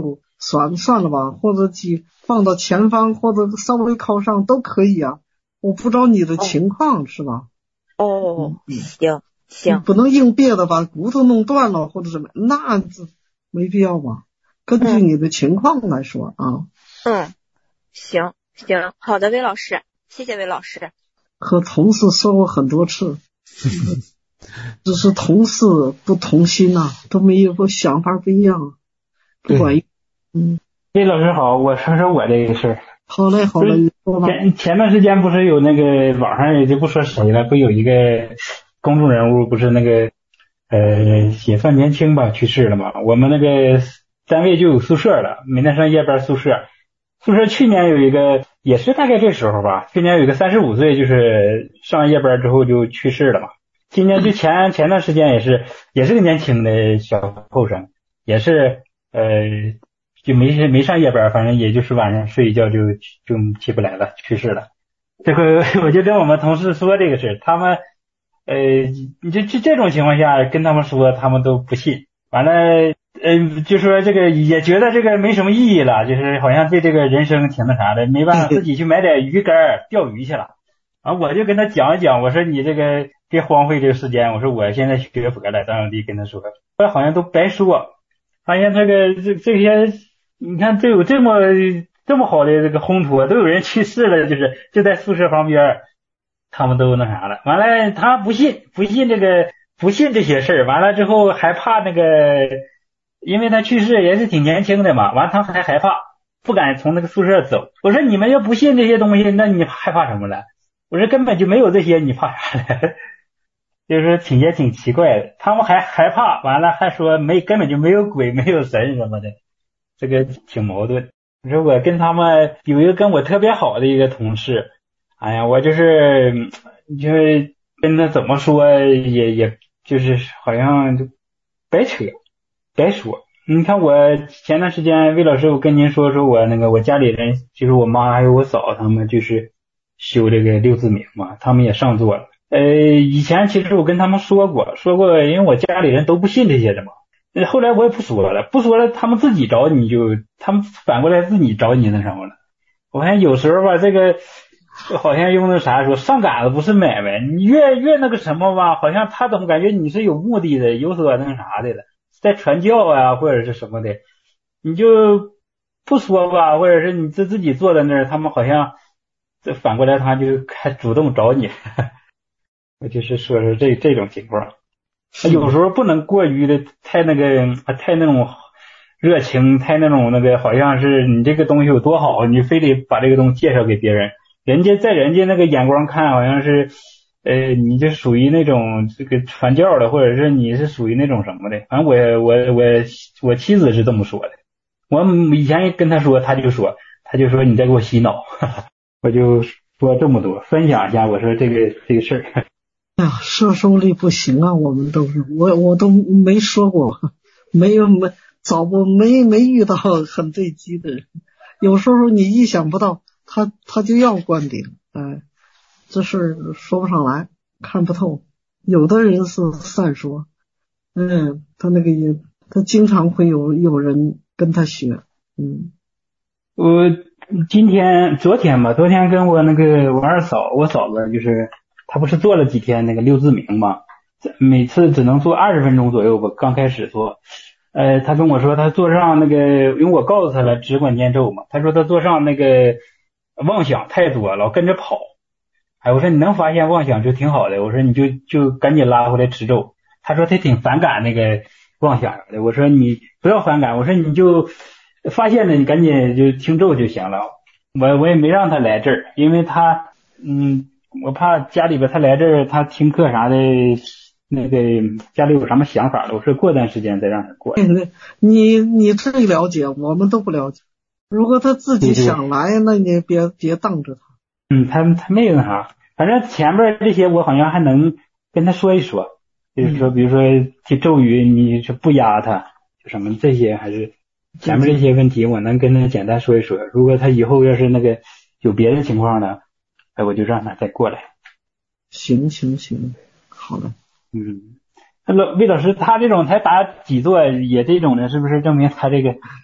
算算了吧，或者几放到前方，或者稍微靠上都可以啊。我不知道你的情况、哦、是吧？ 哦，嗯、行行， 不能硬憋的把骨头弄断了或者什么，那没必要吧？根据你的情况来说、嗯、啊。 嗯，行行，好的，魏老师，谢谢魏老师。 和同事说过很多次，只是同事不同心呐、啊，都没有个想法不一样。不管，嗯。 魏老师好，我说说我这个事儿。 好嘞，好嘞，你说吧。 前前段时间不是有那个网上也就不说谁了，不有一个公众人物不是那个呃也算年轻吧去世了嘛？我们那个单位就有宿舍了，每天上夜班宿舍。宿舍去年有一个也是大概这时候吧，去年有一个三十五岁就是上夜班之后就去世了嘛。今年就前前段时间也是也是个年轻的小后生，也是呃就没没上夜班，反正也就是晚上睡一觉就就起不来了，去世了。这回我就跟我们同事说这个事，他们呃你就这这种情况下跟他们说，他们都不信。完了呃就说这个也觉得这个没什么意义了，就是好像对这个人生挺那啥的，没办法自己去买点鱼竿钓鱼去了。啊，我就跟他讲一讲，我说你这个别荒废这个时间，我说我现在学佛了，当地跟他说，后来好像都白说，发现这个这这些。你看都有这么这么好的这个烘托，都有人去世了，就是就在宿舍旁边，他们都那啥了。完了他不信不信这个不信这些事儿，完了之后还怕那个，因为他去世也是挺年轻的嘛，完了他还害怕，不敢从那个宿舍走。我说你们要不信这些东西，那你害怕什么了？我说根本就没有这些，你怕啥了？就是说挺也挺奇怪的，他们还害怕，完了还说没根本就没有鬼没有神什么的。这个挺矛盾。你说我跟他们有一个跟我特别好的一个同事，哎呀，我就是就是跟他怎么说也也就是好像就白扯白说。你看我前段时间魏老师我跟您说说我那个我家里人，就是我妈还有我嫂他们就是修这个六字冥嘛，他们也上座了。呃以前其实我跟他们说过说过，因为我家里人都不信这些的嘛。后来我也不说了，不说了，他们自己找你就，他们反过来自己找你那什么了。我看有时候吧，这个好像用那啥说，上杆子不是买卖，你越越那个什么吧，好像他总感觉你是有目的的，有所那啥的了，在传教啊或者是什么的，你就不说吧，或者是你自自己坐在那儿，他们好像这反过来他就还主动找你。我就是说说这这种情况。有时候不能过于的太那个太那种热情，太那种那个好像是你这个东西有多好，你非得把这个东西介绍给别人，人家在人家那个眼光看好像是呃你就属于那种这个传教的，或者是你是属于那种什么的。反正我我我我妻子是这么说的，我以前跟他说他就说他就说你在给我洗脑。我就说这么多分享一下，我说这个这个事儿。 哎呀，摄受力不行啊，我们都是我我都没说过，没有没找过没没遇到很对机的人。有时候你意想不到，他他就要灌顶，哎，这事说不上来，看不透。有的人是散说，嗯，他那个也他经常会有有人跟他学，嗯。 我今天昨天吧，昨天跟我那个我二嫂，我嫂子就是。他不是做了几天那个六字冥吗？每次只能做二十分钟左右吧，刚开始做。呃，他跟我说他做上那个，因为我告诉他了只管念咒嘛，他说他做上那个妄想太多，老跟着跑。哎，我说你能发现妄想就挺好的，我说你就就赶紧拉回来持咒。他说他挺反感那个妄想的，我说你不要反感，我说你就发现了你赶紧就听咒就行了。我我也没让他来这儿，因为他嗯。我怕家里边他来这儿他听课啥的，那个家里有什么想法了，我说过段时间再让他过。 你你最了解，我们都不了解。如果他自己想来，对对，那你别别当着他。 嗯，他他没有那啥，反正前面这些我好像还能跟他说一说，就是说比如说这咒语你是不压他，就什么这些还是前面这些问题我能跟他简单说一说。如果他以后要是那个有别的情况呢？哎，我就让他再过来。 行行行，好的。 嗯，那魏老师他这种才打几座也这种的，是不是证明他这个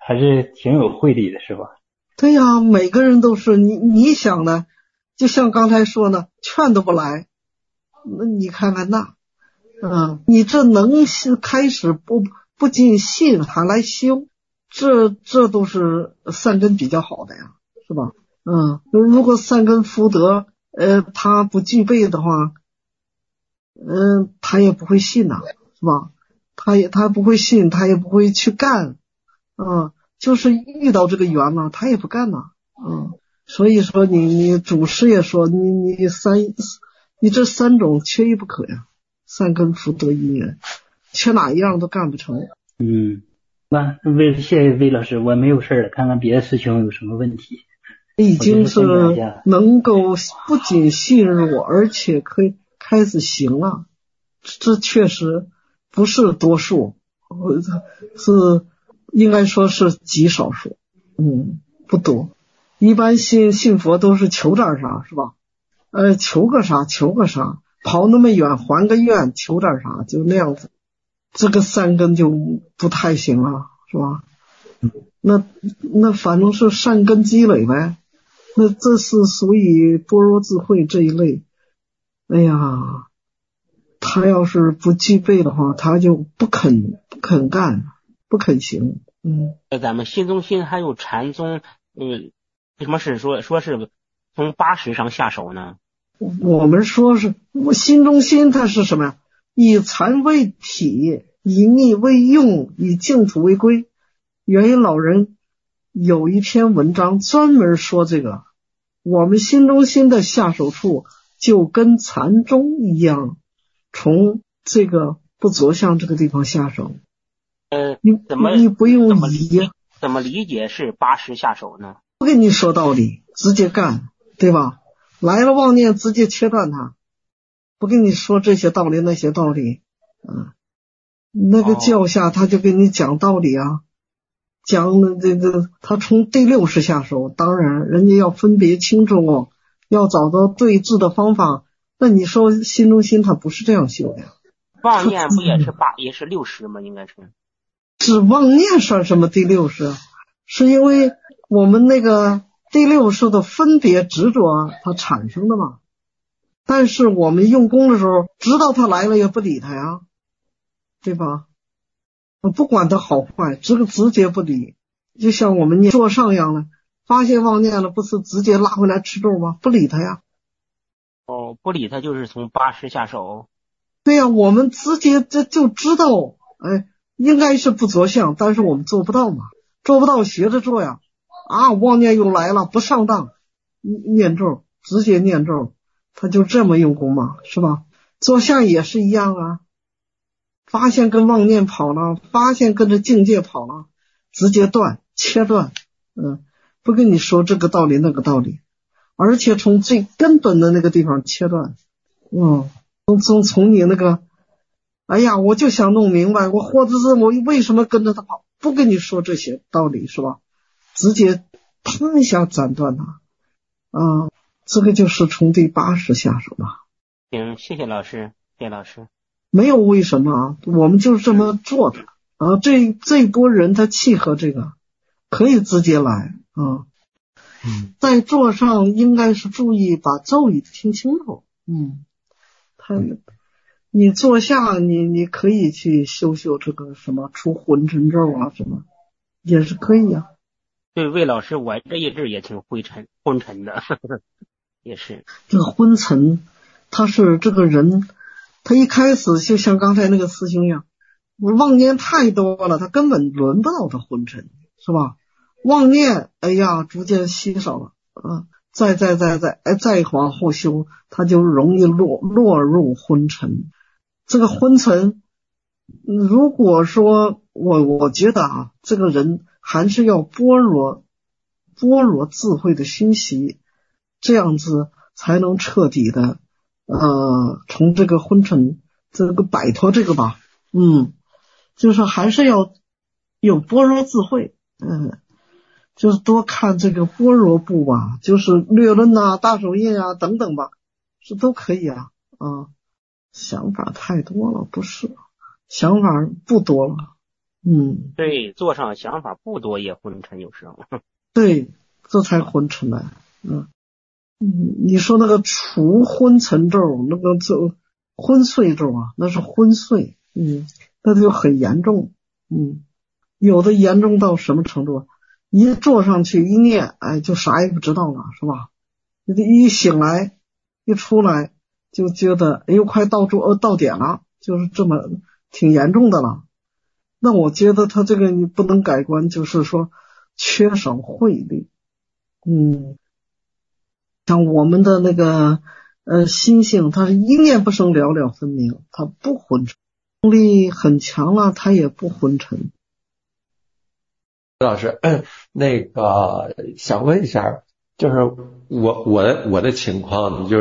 还是挺有慧力的，是吧？ 对呀，每个人都是你你想的，就像刚才说的，劝都不来，那你看看那，嗯，你这能开始不不仅信还来修，这这都是善根比较好的呀，是吧？嗯，如果善根福德呃他不具备的话，嗯、呃，他也不会信呐，是吧？他也他不会信，他也不会去干，嗯，就是遇到这个缘了，他也不干呐，嗯，所以说你你祖师也说你你三你这三种缺一不可呀，善根福德因缘，缺哪一样都干不成。 嗯，那魏谢谢魏老师，我没有事了，看看别的师兄有什么问题。 已经是能够不仅信入，而且可以开始行了，这确实不是多数，是应该说是极少数，嗯，不多。一般信信佛都是求点啥，是吧？呃，求个啥求个啥，跑那么远还个愿，求点啥，就那样子，这个三根就不太行了，是吧？那那反正是善根积累呗。那这是属于般若智慧这一类，哎呀，他要是不具备的话，他就不肯不肯干，不肯行。嗯， 呃，咱们心中心还有禅宗，嗯，为什么是说说是从八十上下手呢？ 我们说是我心中心，它是什么呀？以禅为体，以密为用，以净土为归。元因老人有一篇文章专门说这个。我们心中心的下手处就跟禅宗一样，从这个不着相这个地方下手。 呃， 你怎么你不用怎么理疑解怎么理解是八十下手呢？ 不跟你说道理，直接干，对吧？来了妄念，直接切断它，不跟你说这些道理那些道理，嗯，那个教下他就跟你讲道理啊。讲的这个，他从第六识下手，当然人家要分别清楚哦，要找到对治的方法。那你说心中心他不是这样修的呀？ 妄念不也是八也是六识吗？应该是。 指妄念算什么第六识？是因为我们那个第六识的分别执着它产生的嘛。但是我们用功的时候，知道他来了也不理他呀，对吧？我不管他好坏，这个直接不理，就像我们念坐上一样的，发现妄念了，不是直接拉回来吃肉吗？不理他呀。 哦，不理他就是从八十下手。 对呀，我们直接这就知道，哎，应该是不着相，但是我们做不到嘛，做不到学着做呀。啊，妄念又来了，不上当，念咒，直接念咒，他就这么用功嘛，是吧？做相也是一样啊。发现跟妄念跑了，发现跟着境界跑了，直接断切断，嗯，不跟你说这个道理那个道理，而且从最根本的那个地方切断，嗯，从从从你那个，哎呀，我就想弄明白，我或者是我为什么跟着他跑，不跟你说这些道理是吧？直接啪一下斩断它，啊，这个就是从第八识下手了。 行，谢谢老师，谢谢老师。 没有为什么啊，我们就是这么做的啊。这这波人他契合这个，可以直接来啊。嗯，在座上应该是注意把咒语听清楚。嗯，他你坐下，你你可以去修修这个什么除昏沉咒啊，什么也是可以啊。 对，魏老师，我这一阵也挺灰沉昏沉的，呵呵也是。 这个昏沉，他是这个人。他一开始就像刚才那个师兄一样，妄念太多了，他根本轮不到他昏沉，是吧？妄念，哎呀，逐渐稀少了，啊，再再再再，哎，再往后修，他就容易落落入昏沉。这个昏沉，如果说我我觉得啊，这个人还是要般若般若智慧的熏习，这样子才能彻底的。呃，从这个昏沉这个摆脱这个吧，嗯，就是还是要有般若智慧，嗯，就是多看这个般若部吧，就是略论呐、大手印啊等等吧，这都可以啊，啊，想法太多了，不是，想法不多了， 嗯， 对，座上想法不多也昏沉有时候。 对，这才昏沉来。嗯，你说那个除昏沉咒，那个就昏睡咒啊，那是昏睡，嗯，那就很严重，嗯，有的严重到什么程度？一坐上去一念，哎，就啥也不知道了，是吧？一醒来，一出来就觉得，哎呦，快到住呃到点了，就是这么挺严重的了。那我觉得他这个你不能改观，就是说缺少慧力，嗯。像我们的那个呃心性，它是一念不生，了了分明，它不昏沉，功力很强了，它也不昏沉。 老师，那个想问一下，就是我我的我的情况就是，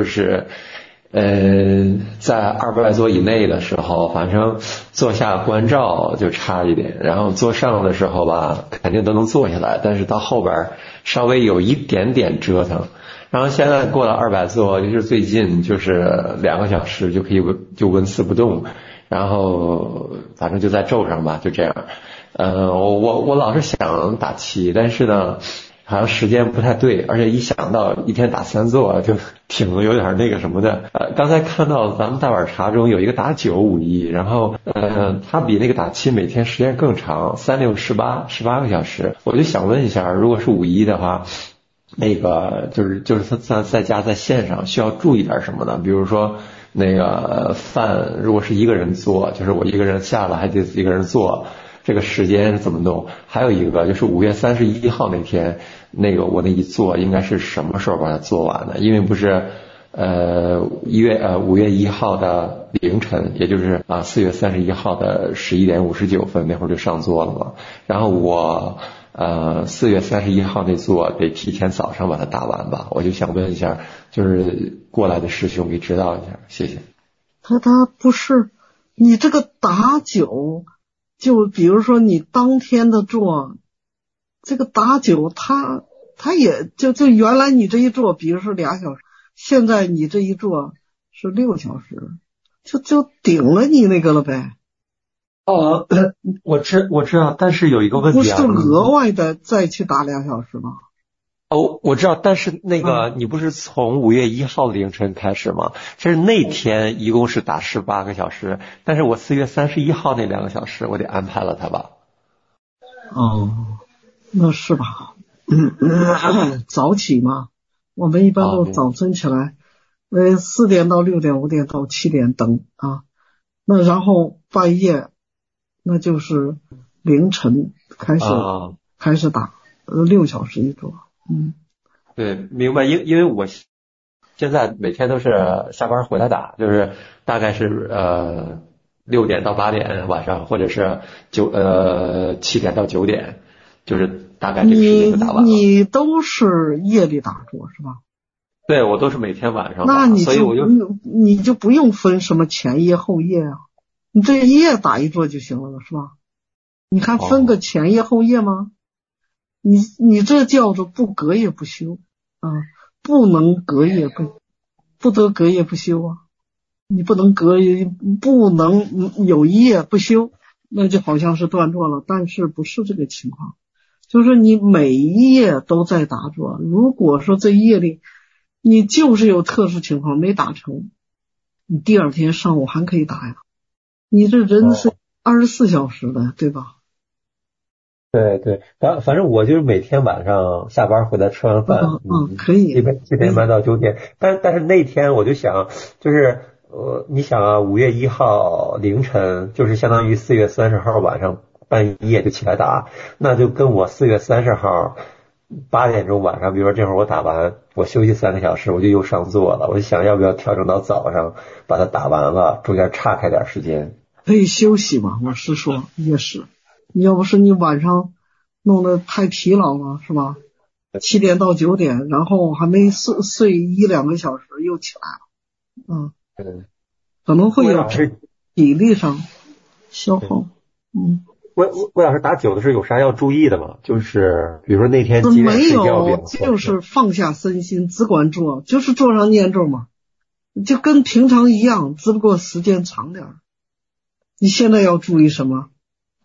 呃，在二百座以内的时候，反正坐下关照就差一点，然后坐上的时候吧，肯定都能坐下来，但是到后边稍微有一点点折腾。然后现在过了二百座，就是最近就是两个小时就可以纹就纹丝不动，然后反正就在咒上吧，就这样。呃，我我我老是想打七，但是呢，好像时间不太对，而且一想到一天打三座，就挺有点那个什么的。呃，刚才看到咱们大碗茶中有一个打九五一，然后呃，他比那个打七每天时间更长，三六十八十八个小时。我就想问一下，如果是五一的话。那个就是就是他在在家在线上需要注意点什么呢？比如说那个饭如果是一个人做，就是我一个人下了还得一个人做，这个时间怎么弄？还有一个就是五月三十一号那天，那个我那一做应该是什么时候把它做完的？因为不是呃一月呃五月一号的凌晨，也就是啊四月三十一号的十一点五十九分那会儿就上座了嘛。然后我。呃，四月三十一号那座得提前早上把它打完吧，我就想问一下，就是过来的师兄给指导一下，谢谢。 他他不是你这个打九，就比如说你当天的座，这个打九，他他也就就原来你这一座，比如说俩小时，现在你这一座是六小时，就就顶了你那个了呗。 哦，我知我知道，但是有一个问题啊， 不是额外的再去打两小时吗？ 哦，我知道，但是那个、嗯、你不是从五月一号凌晨开始吗？其实那天一共是打十八个小时，但是我四月三十一号那两个小时我得安排了它吧？ 哦，那是吧？嗯嗯，早起嘛，我们一般都早晨起来，呃、哦，四点到六点、五点到七点等啊，那然后半夜。那就是凌晨开始、啊、开始打，呃，六小时一桌，嗯， 对，明白，因因为我现在每天都是下班回来打，就是大概是呃六点到八点晚上，或者是九呃七点到九点，就是大概这个时间就打完了。 你你都是夜里打坐是吧？ 对，我都是每天晚上打， 那你就所以我就你就不用分什么前夜后夜啊。你这一夜打一座就行了，是吧？你还分个前夜后夜吗？哦、你你这叫做不隔夜不休啊，不能隔夜不不得隔夜不休啊！你不能隔夜，不能有一夜不休，那就好像是断座了。但是不是这个情况，就是你每一夜都在打坐。如果说这一夜里你就是有特殊情况没打成，你第二天上午还可以打呀。你这人是二十四小时的、哦、对吧？ 对对，反反正我就是每天晚上下班回来吃完饭， 嗯嗯，可以， 七点七点半到九点。但但是那天我就想，就是呃，你想啊，五月一号凌晨，就是相当于四月三十号晚上半夜就起来打，那就跟我四月三十号八点钟晚上，比如说这会儿我打完，我休息三个小时，我就又上座了。我就想要不要调整到早上把它打完了，中间岔开点时间。 可以休息嘛？我是说也是，要不是你晚上弄得太疲劳了，是吧？七点到九点，然后还没睡睡一两个小时又起来了，嗯，可能会有体力上消耗，嗯。 我我老师打九的时候有啥要注意的吗？就是比如说那天几点睡觉比较合适？ 没有，就是放下身心，只管做，就是坐上念咒嘛，就跟平常一样，只不过时间长点儿。你现在要注意什么？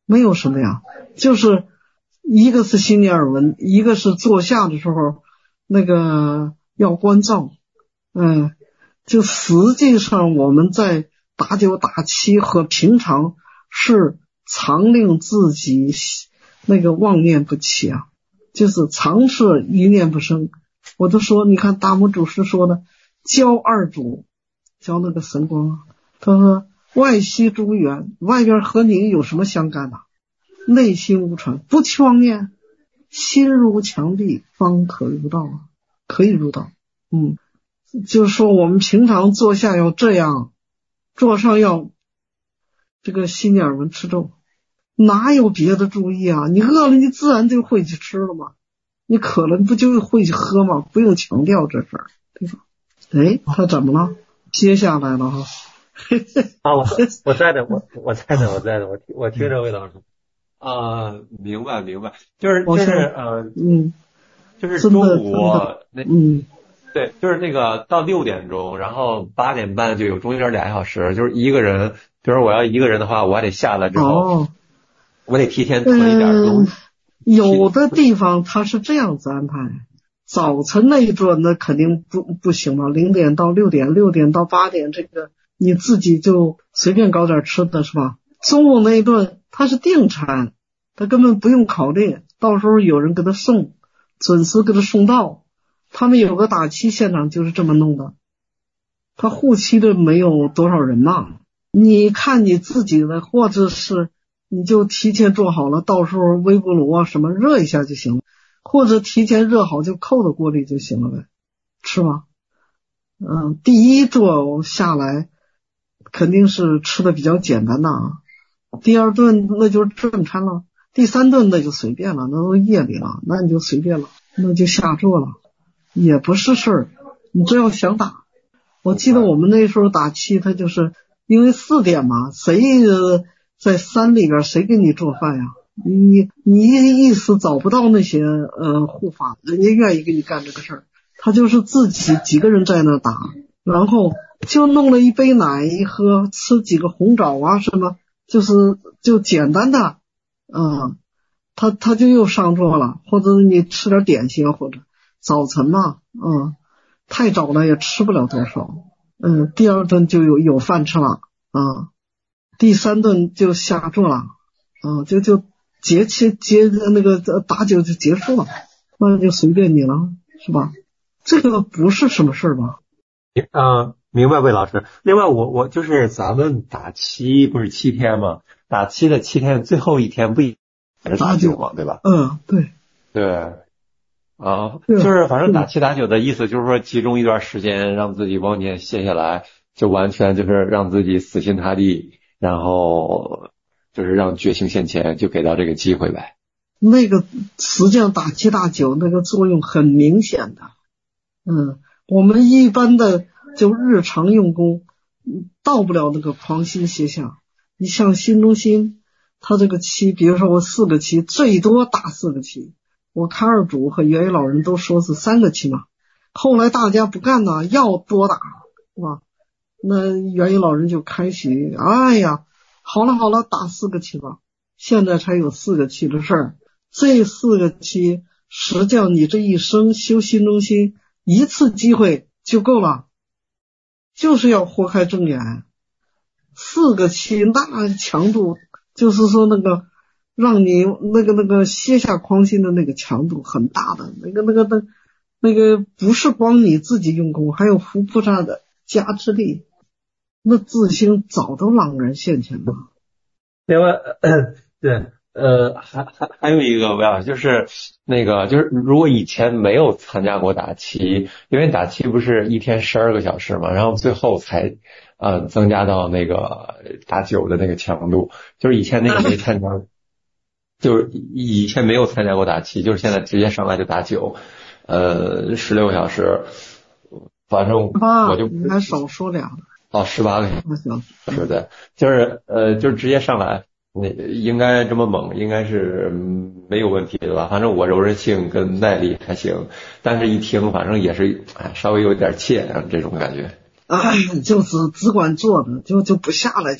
没有什么呀，就是一个是心念耳闻，一个是坐下的时候那个要关照。嗯，就实际上我们在打九打七和平常是常令自己那个妄念不起啊，就是常是一念不生。我都说你看大拇主师说的教二主，教那个神光，他说外息诸缘，外边和你有什么相干啊？内心无传，不去妄念，心如墙壁，方可入道啊，可以入道。嗯，就是说我们平常坐下要这样，坐上要这个心念耳闻持咒，哪有别的注意啊？你饿了你自然就会去吃了嘛，你渴了你不就会去喝吗？不用强调这事儿，对吧？哎，他怎么了？接下来了哈。 啊，我我在的，我我在的，我在的，我听我听着魏老师。啊、呃，明白明白，就是就是呃， 嗯， 就是中午那嗯， 对，就是那个到六点钟，然后八点半就有中间俩小时，就是一个人，比如我要一个人的话，我还得下来之后， 哦， 我得提前囤一点东西。 嗯、有的地方他是这样子安排，早晨那一顿那肯定不不行了，零点到六点，六点到八点，这个你自己就随便搞点吃的是吧？中午那一顿他是定餐，他根本不用考虑，到时候有人给他送，准时给他送到。他们有个打七现场就是这么弄的，他护期的没有多少人嘛，你看你自己的，或者是你就提前做好了，到时候微波炉啊什么热一下就行了，或者提前热好就扣到锅里就行了呗，吃吧。嗯，第一桌下来肯定是吃的比较简单的啊，第二顿那就是正餐了，第三顿那就随便了，那都夜里了，那你就随便了，那就下桌了，也不是事儿，你只要想打。我记得我们那时候打七，他就是因为四点嘛，谁在山里边谁给你做饭呀？你你一时找不到那些呃护法，人家愿意给你干这个事儿，他就是自己几个人在那打，然后就弄了一杯奶一喝，吃几个红枣啊什么，就是就简单的，嗯，他他就又上桌了，或者你吃点点心，或者早晨嘛，嗯，太早了也吃不了多少，嗯，第二顿就有有饭吃了，啊、嗯，第三顿就下桌了，啊、嗯，就就节气节那个打酒就结束了，那就随便你了，是吧？这个不是什么事儿吧？ 嗯，明白魏老师。另外我我就是咱们打七不是七天吗？打七的七天最后一天不也是打九嘛，对吧？ 嗯，对对啊，就是反正打七打九的意思就是说集中一段时间让自己妄念歇下来，就完全就是让自己死心塌地，然后就是让觉醒现前，就给到这个机会呗。 那个实际上打七打九那个作用很明显的，嗯，我们一般的就日常用功到不了那个狂心邪相。你像心中心，他这个七，比如说我四个七，最多打四个七。我看二主和元宇老人都说是三个七嘛，后来大家不干呢，要多打，是吧？那元宇老人就开启，哎呀，好了好了，打四个七吧。现在才有四个七的事儿，这四个七实际上你这一生修心中心一次机会就够了，就是要豁开正眼。四个七那强度，就是说那个让你那个那个歇下狂心的那个强度很大的，那个那个那那个不是光你自己用功，还有佛菩萨的加持力，那自性早都朗然现前了。 另外，呃对，呃，还还还有一个魏老师，就是那个就是如果以前没有参加过打七，因为打七不是一天十二个小时嘛，然后最后才呃增加到那个打九的那个强度，就是以前那个没参加。就是以前没有参加过打七，就是现在直接上来就打九，呃，十六个小时，反正我就应该少说俩了。 哦，十八个小时，是的，就是呃，就是直接上来，那应该这么猛，应该是没有问题的吧？反正我柔韧性跟耐力还行，但是一听反正也是哎稍微有点怯啊这种感觉。 哎，就是只管坐着，就就不下来就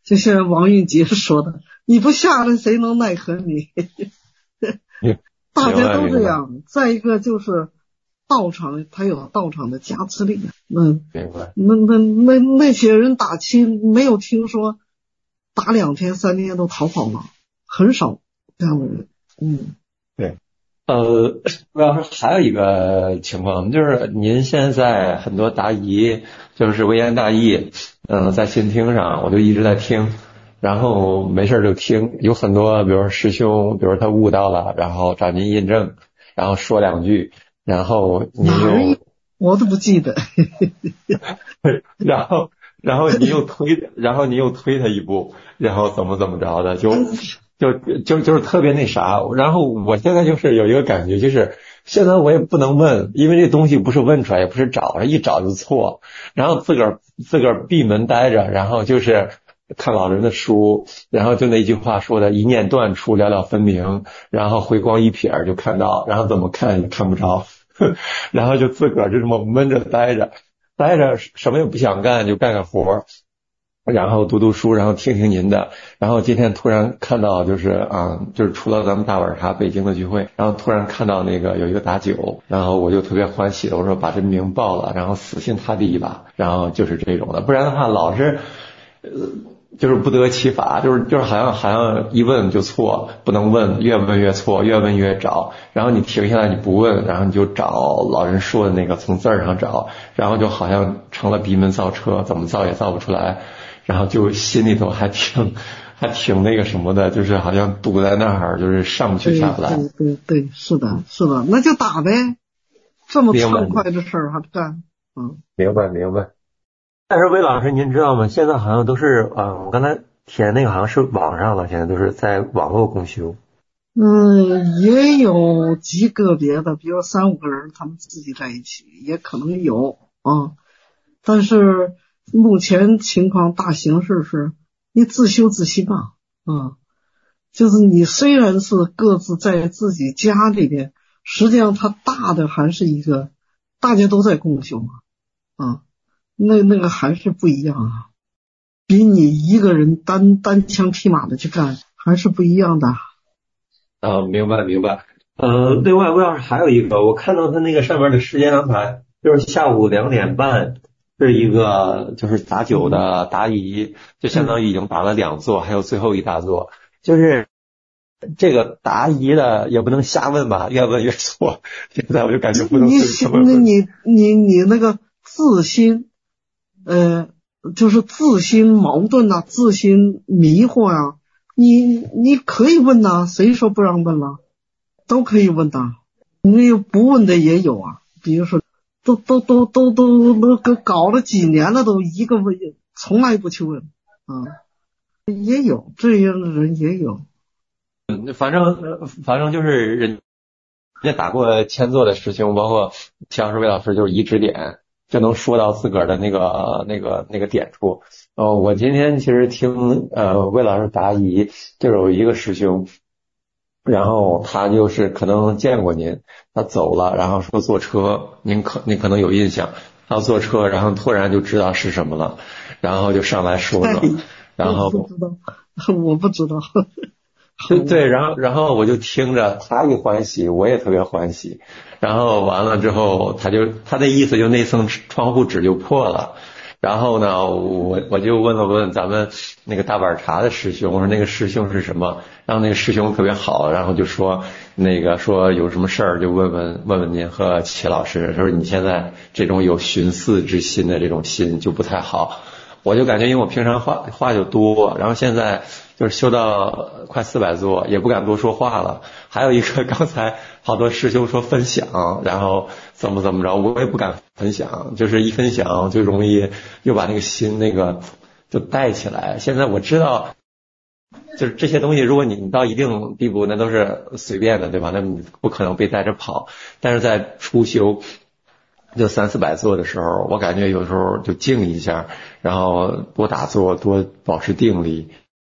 就像王云杰说的，你不下来谁能奈何你？大家都这样。再一个就是道场，他有道场的加持力。嗯， 明白。 那那那那些人打亲没有听说打两天三天都逃跑了，很少这样的人。嗯， 对。呃，主要是还有一个情况，就是您现在很多答疑就是微言大义，嗯、呃，在新听上我就一直在听，然后没事就听，有很多比如说师兄，比如他悟到了，然后找您印证，然后说两句，然后您又我都不记得， 然后然后您又推，然后您又推他一步，然后怎么怎么着的就。就就就是特别那啥，然后我现在就是有一个感觉，就是现在我也不能问，因为这东西不是问出来，也不是找，一找就错，然后自个儿自个儿闭门待着，然后就是看老人的书，然后就那句话说的一念断处，了了分明，然后回光一瞥就看到，然后怎么看也看不着，然后就自个儿就这么闷着待着，待着什么也不想干，就干干活。然后读读书，然后听听您的，然后今天突然看到就是啊，就是除了咱们大碗茶北京的聚会，然后突然看到那个有一个打酒，然后我就特别欢喜的，我说把这名报了，然后死心塌地一把，然后就是这种的，不然的话老是呃就是不得其法，就是就是好像好像一问就错，不能问，越问越错，越问越找，然后你停下来你不问，然后你就找老人说的那个从字儿上找，然后就好像成了闭门造车，怎么造也造不出来。然后就心里头还挺还挺那个什么的，就是好像堵在那儿，就是上不去下不来。 对对对，是的，是的，那就打呗，这么畅快的事儿还不干？嗯， 明白明白。但是魏老师，您知道吗？现在好像都是啊，我刚才填那个好像是网上了，现在都是在网络共修。 嗯，也有极个别的，比如三五个人他们自己在一起，也可能有啊，但是。目前情况大形势是你自修自习吧，啊，就是你虽然是各自在自己家里边，实际上它大的还是一个大家都在共修嘛，啊，那那个还是不一样啊，比你一个人单单枪匹马的去干还是不一样的。 啊，明白明白。呃，另外，魏老师还有一个，我看到他那个上面的时间安排，就是下午两点半。是一个就是打酒的答疑，就相当于已经打了两座，还有最后一大座，就是这个答疑的也不能瞎问吧，越问越错。现在我就感觉不能你你你你那个自心，呃，就是自心矛盾呐、啊，自心迷惑呀、啊，你你可以问呐、啊，谁说不让问了？都可以问的、啊，你不问的也有啊，比如说。都都都都都都都搞了几年了，都一个问从来不去问啊，也有这样的人也有。 嗯，反正反正就是人人家打过千座的师兄，包括像是魏老师，就是一指点就能说到自个儿的那个那个那个点处。呃，我今天其实听呃魏老师答疑，就有一个师兄。然后他就是可能见过您，他走了，然后说坐车，您可您可能有印象，他坐车，然后突然就知道是什么了，然后就上来说了，然后我不知道，我不知道， 对对，然后然后我就听着，他一欢喜，我也特别欢喜，然后完了之后，他就他的意思就那层窗户纸就破了。然后呢，我我就问了问咱们那个大碗茶的师兄，我说那个师兄是什么？然后那个师兄特别好，然后就说那个说有什么事儿就问问问问您和齐老师，说你现在这种有寻思之心的这种心就不太好。我就感觉因为我平常话话就多，然后现在就是修到快四百座，也不敢多说话了。还有一个刚才好多师兄说分享，然后怎么怎么着，我也不敢分享，就是一分享就容易又把那个心那个就带起来。现在我知道，就是这些东西，如果你到一定地步，那都是随便的，对吧？那你不可能被带着跑。但是在初修就三四百座的时候，我感觉有时候就静一下，然后多打坐，多保持定力。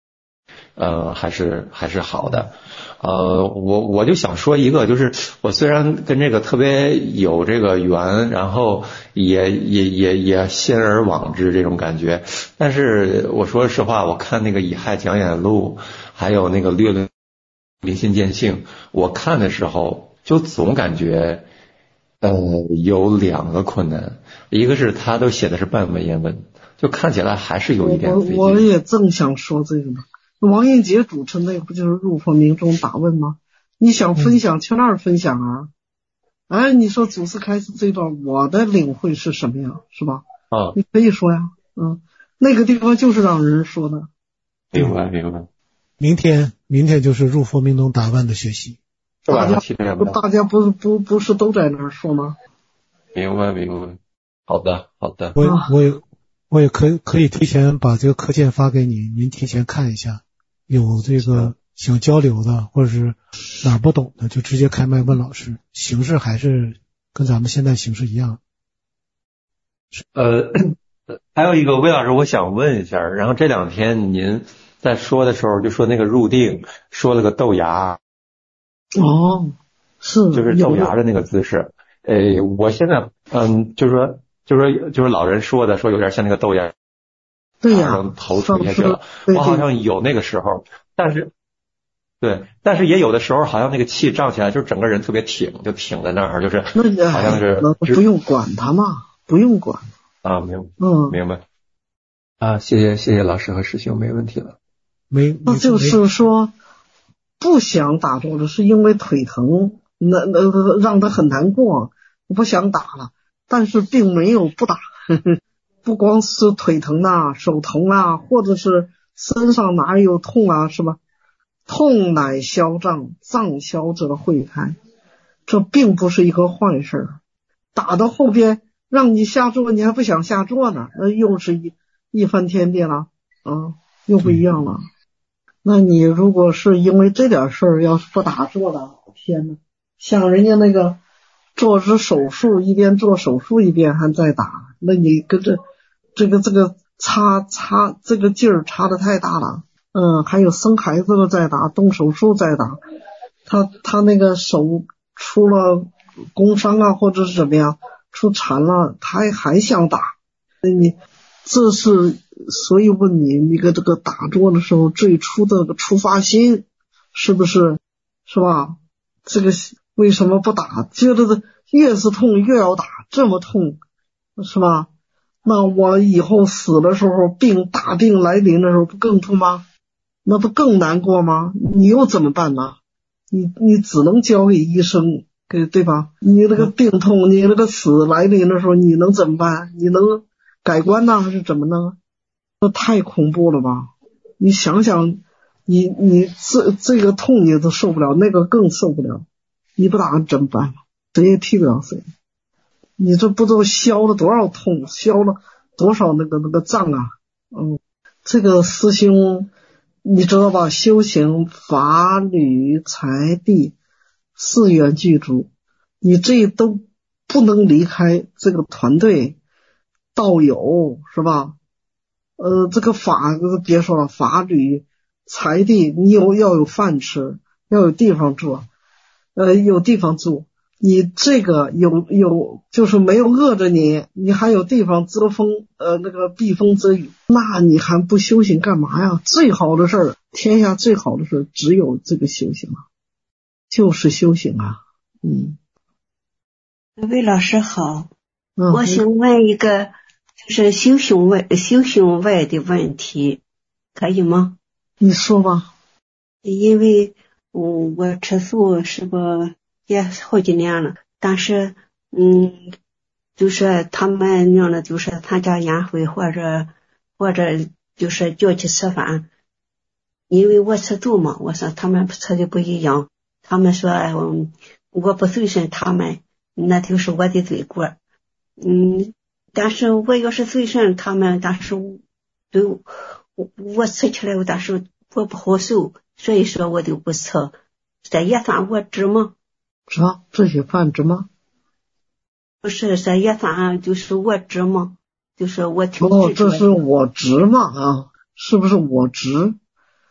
呃，还是还是好的。呃，我我就想说一个，就是我虽然跟这个特别有这个缘，然后也也也也心而往之这种感觉，但是我说实话，我看那个《乙亥讲演录》，还有那个《略论明心见性》，我看的时候就总感觉，呃，有两个困难，一个是他都写的是半文言文，就看起来还是有一点费劲。 我我也正想说这个呢。王英杰主持那个不就是入佛明中答问吗？你想分享去那儿分享啊？嗯、哎，你说祖师开始这段我的领会是什么样，是吧？ 啊， 你可以说呀，嗯，那个地方就是让人说的。 明白明白。 明天明天就是入佛明中答问的学习， 大家大家不是不不是都在那儿说吗？ 明白明白。好的好的。 我我也我也可以可以提前把这个课件发给你，您提前看一下。有这个想交流的或者是哪儿不懂的，就直接开麦问老师，形式还是跟咱们现在形式一样。 呃，还有一个魏老师，我想问一下，然后这两天您在说的时候就说那个入定，说了个豆芽。 哦，是， 就是豆芽的那个姿势。诶，我现在嗯，就是说，就是说，就是老人说的，说有点像那个豆芽。 对呀， 头垂下去了。我好像有那个时候，但是，对，但是也有的时候好像那个气胀起来，就是整个人特别挺，就挺在那儿，就是好像是不用管他嘛，不用管啊，明白， 嗯， 明白啊，谢谢谢谢老师和师兄，没问题了。 没， 那就是说不想打坐的是因为腿疼，那那让他很难过，不想打了，但是并没有不打。呵呵，不光是腿疼啊，手疼啊，或者是身上哪有痛啊，是吧？痛乃消胀，胀消则会开，这并不是一个坏事。打到后边让你下坐，你还不想下坐呢，那又是一一番天地了啊，又不一样了。那你如果是因为这点事儿要是不打坐了，天哪，像人家那个做只手术，一边做手术一边还在打，那你跟这这个这个差差这个劲儿差的太大了。嗯，还有生孩子了再打，动手术再打，他他那个手出了工伤啊，或者是怎么样出残了，他还还想打。你这是所以问你那个这个打坐的时候最初的个出发心是不是是吧？这个为什么不打？觉得越是痛越要打，这么痛是吧？那我以后死的时候，病大病来临的时候不更痛吗？那不更难过吗？你又怎么办呢？你你只能交给医生，给对吧？你那个病痛，你那个死来临的时候，你能怎么办？你能改观呢，还是怎么呢？这太恐怖了吧！你想想，你你这这个痛你都受不了，那个更受不了，你不打怎么办？谁也替不了谁。你这不都消了多少痛，消了多少那个那个障啊？嗯，这个师兄你知道吧？修行法律财地四元具足，你这都不能离开这个团队，道友是吧？呃，这个法别说了，法律财地你有要有饭吃，要有地方住，呃，有地方住。你这个有有就是没有饿着你，你还有地方遮风，呃，那个避风遮雨，那你还不修行干嘛呀？最好的事儿，天下最好的事儿只有这个修行啊，就是修行啊。嗯， 魏老师好， 嗯、 我想问一个就是修行外修行外的问题，可以吗？ 你说吧。 因为嗯，我吃素是不也好几年了，但是嗯，就是他们那样的，就是参加宴会或者或者就是叫去吃饭，因为我吃素嘛，我说他们吃的不一样，他们说嗯，我不随顺他们，那就是我的罪过，嗯，但是我要是随顺他们，但是对我我吃起来，但是我不好受，所以说我就不吃，这也算我执吗？ 啥？这些饭执吗？ 不是，这也算就是我执吗？就是我挺哦，这是我执嘛啊？是不是我执？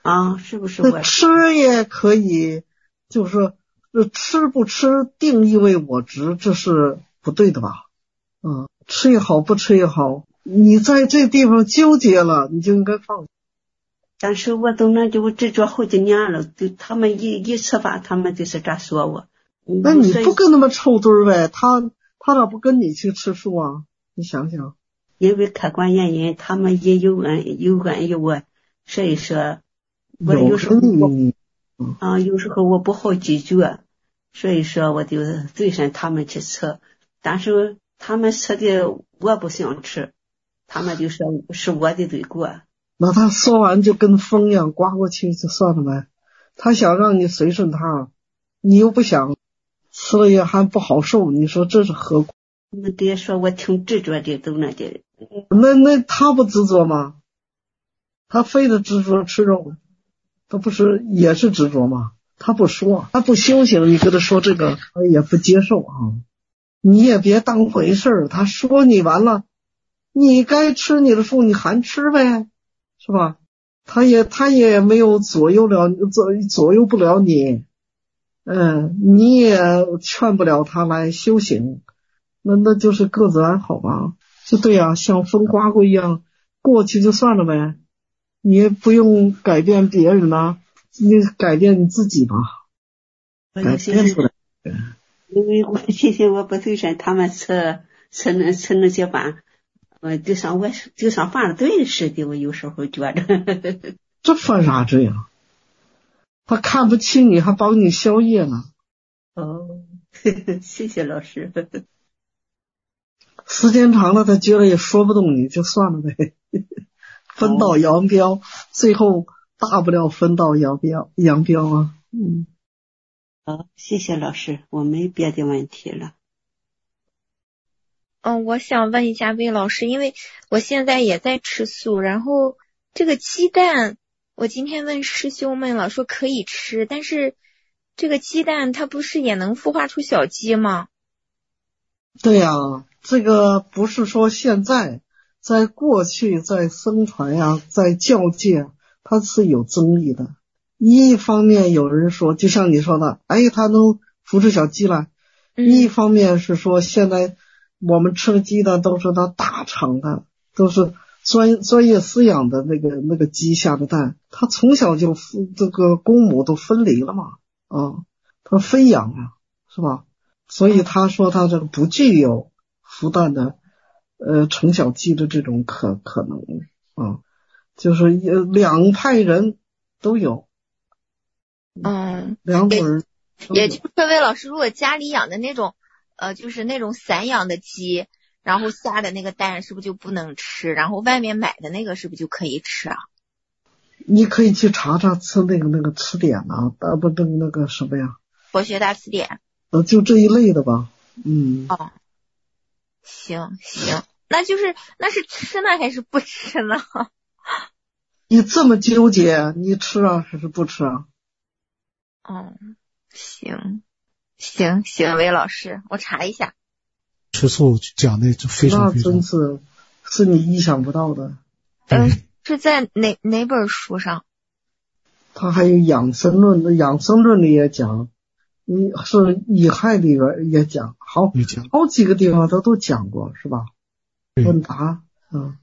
啊，是不是我？ 吃也可以，就是吃不吃定义为我执，这是不对的吧？嗯，吃也好，不吃也好，你在这地方纠结了，你就应该放。 但是我都那就执着好几年了，就他们一一吃饭，他们就是这说我。 那你不跟他们凑堆儿呗？他他咋不跟你去吃素啊？你想想。 因为客观原因，他们也有恩有恩于我，所以说我有时候我啊有时候我不好拒绝，所以说我就最让他们去吃，但是他们吃的我不想吃，他们就说是我的罪过。 那他说完就跟风一样刮过去就算了呗，他想让你随顺他，你又不想，吃了也还不好受，你说这是何苦？ 他们爹说我挺执着的，都那的。 那那他不执着吗？他非得执着吃肉，他不是也是执着吗？他不说，他不修行，你跟他说这个，他也不接受啊。你也别当回事儿，他说你完了，你该吃你的素，你还吃呗，是吧？他也他也没有左右了左左右不了你，嗯，你也劝不了他来修行，那那就是各自安好吧。就对啊，像风刮过一样，过去就算了呗，你也不用改变别人啊，你改变你自己吧，改变不了。 因为我谢谢我不随身，他们吃吃那吃那些饭，呃，就像我就像犯了罪似的，我有时候觉着。 这犯啥罪啊？他看不起你，还帮你宵夜呢。 哦，谢谢老师。 时间长了，他觉得也说不动你，就算了呗。分道扬镳，最后大不了分道扬镳，扬镳啊。嗯。 好，谢谢老师，我没别的问题了。 嗯，我想问一下魏老师，因为我现在也在吃素，然后这个鸡蛋，我今天问师兄们了，说可以吃，但是这个鸡蛋它不是也能孵化出小鸡吗？ 对呀、啊，这个不是说现在，在过去，在僧传呀，在教界，它是有争议的。一方面有人说，就像你说的，哎，它能孵出小鸡来； 嗯、 一方面是说，现在我们吃的鸡蛋都是它大厂的，都是专专业饲养的那个那个鸡下的蛋，它从小就这个公母都分离了嘛，啊，它分养啊，是吧？所以他说他这个不具有孵蛋的呃成小鸡的这种可可能啊，就是两派人都有。 嗯， 两种人也就是说，魏老师，如果家里养的那种呃就是那种散养的鸡，然后下的那个蛋是不是就不能吃？然后外面买的那个是不是就可以吃啊？ 你可以去查查吃那个那个词典啊，啊不那个那个什么呀？ 佛学大词典。 呃，就这一类的吧。嗯。 哦，行行，那就是那是吃呢还是不吃呢？ 你这么纠结，你吃啊还是不吃啊？ 哦，行行行，魏老师，我查一下。 吃素讲的就非常非常， 那真是是你意想不到的。 嗯、呃，是在哪哪本书上？ 他还有养生论的，养生论里也讲，你是乙亥里边也讲，好好几个地方他都讲过，是吧？问答，嗯。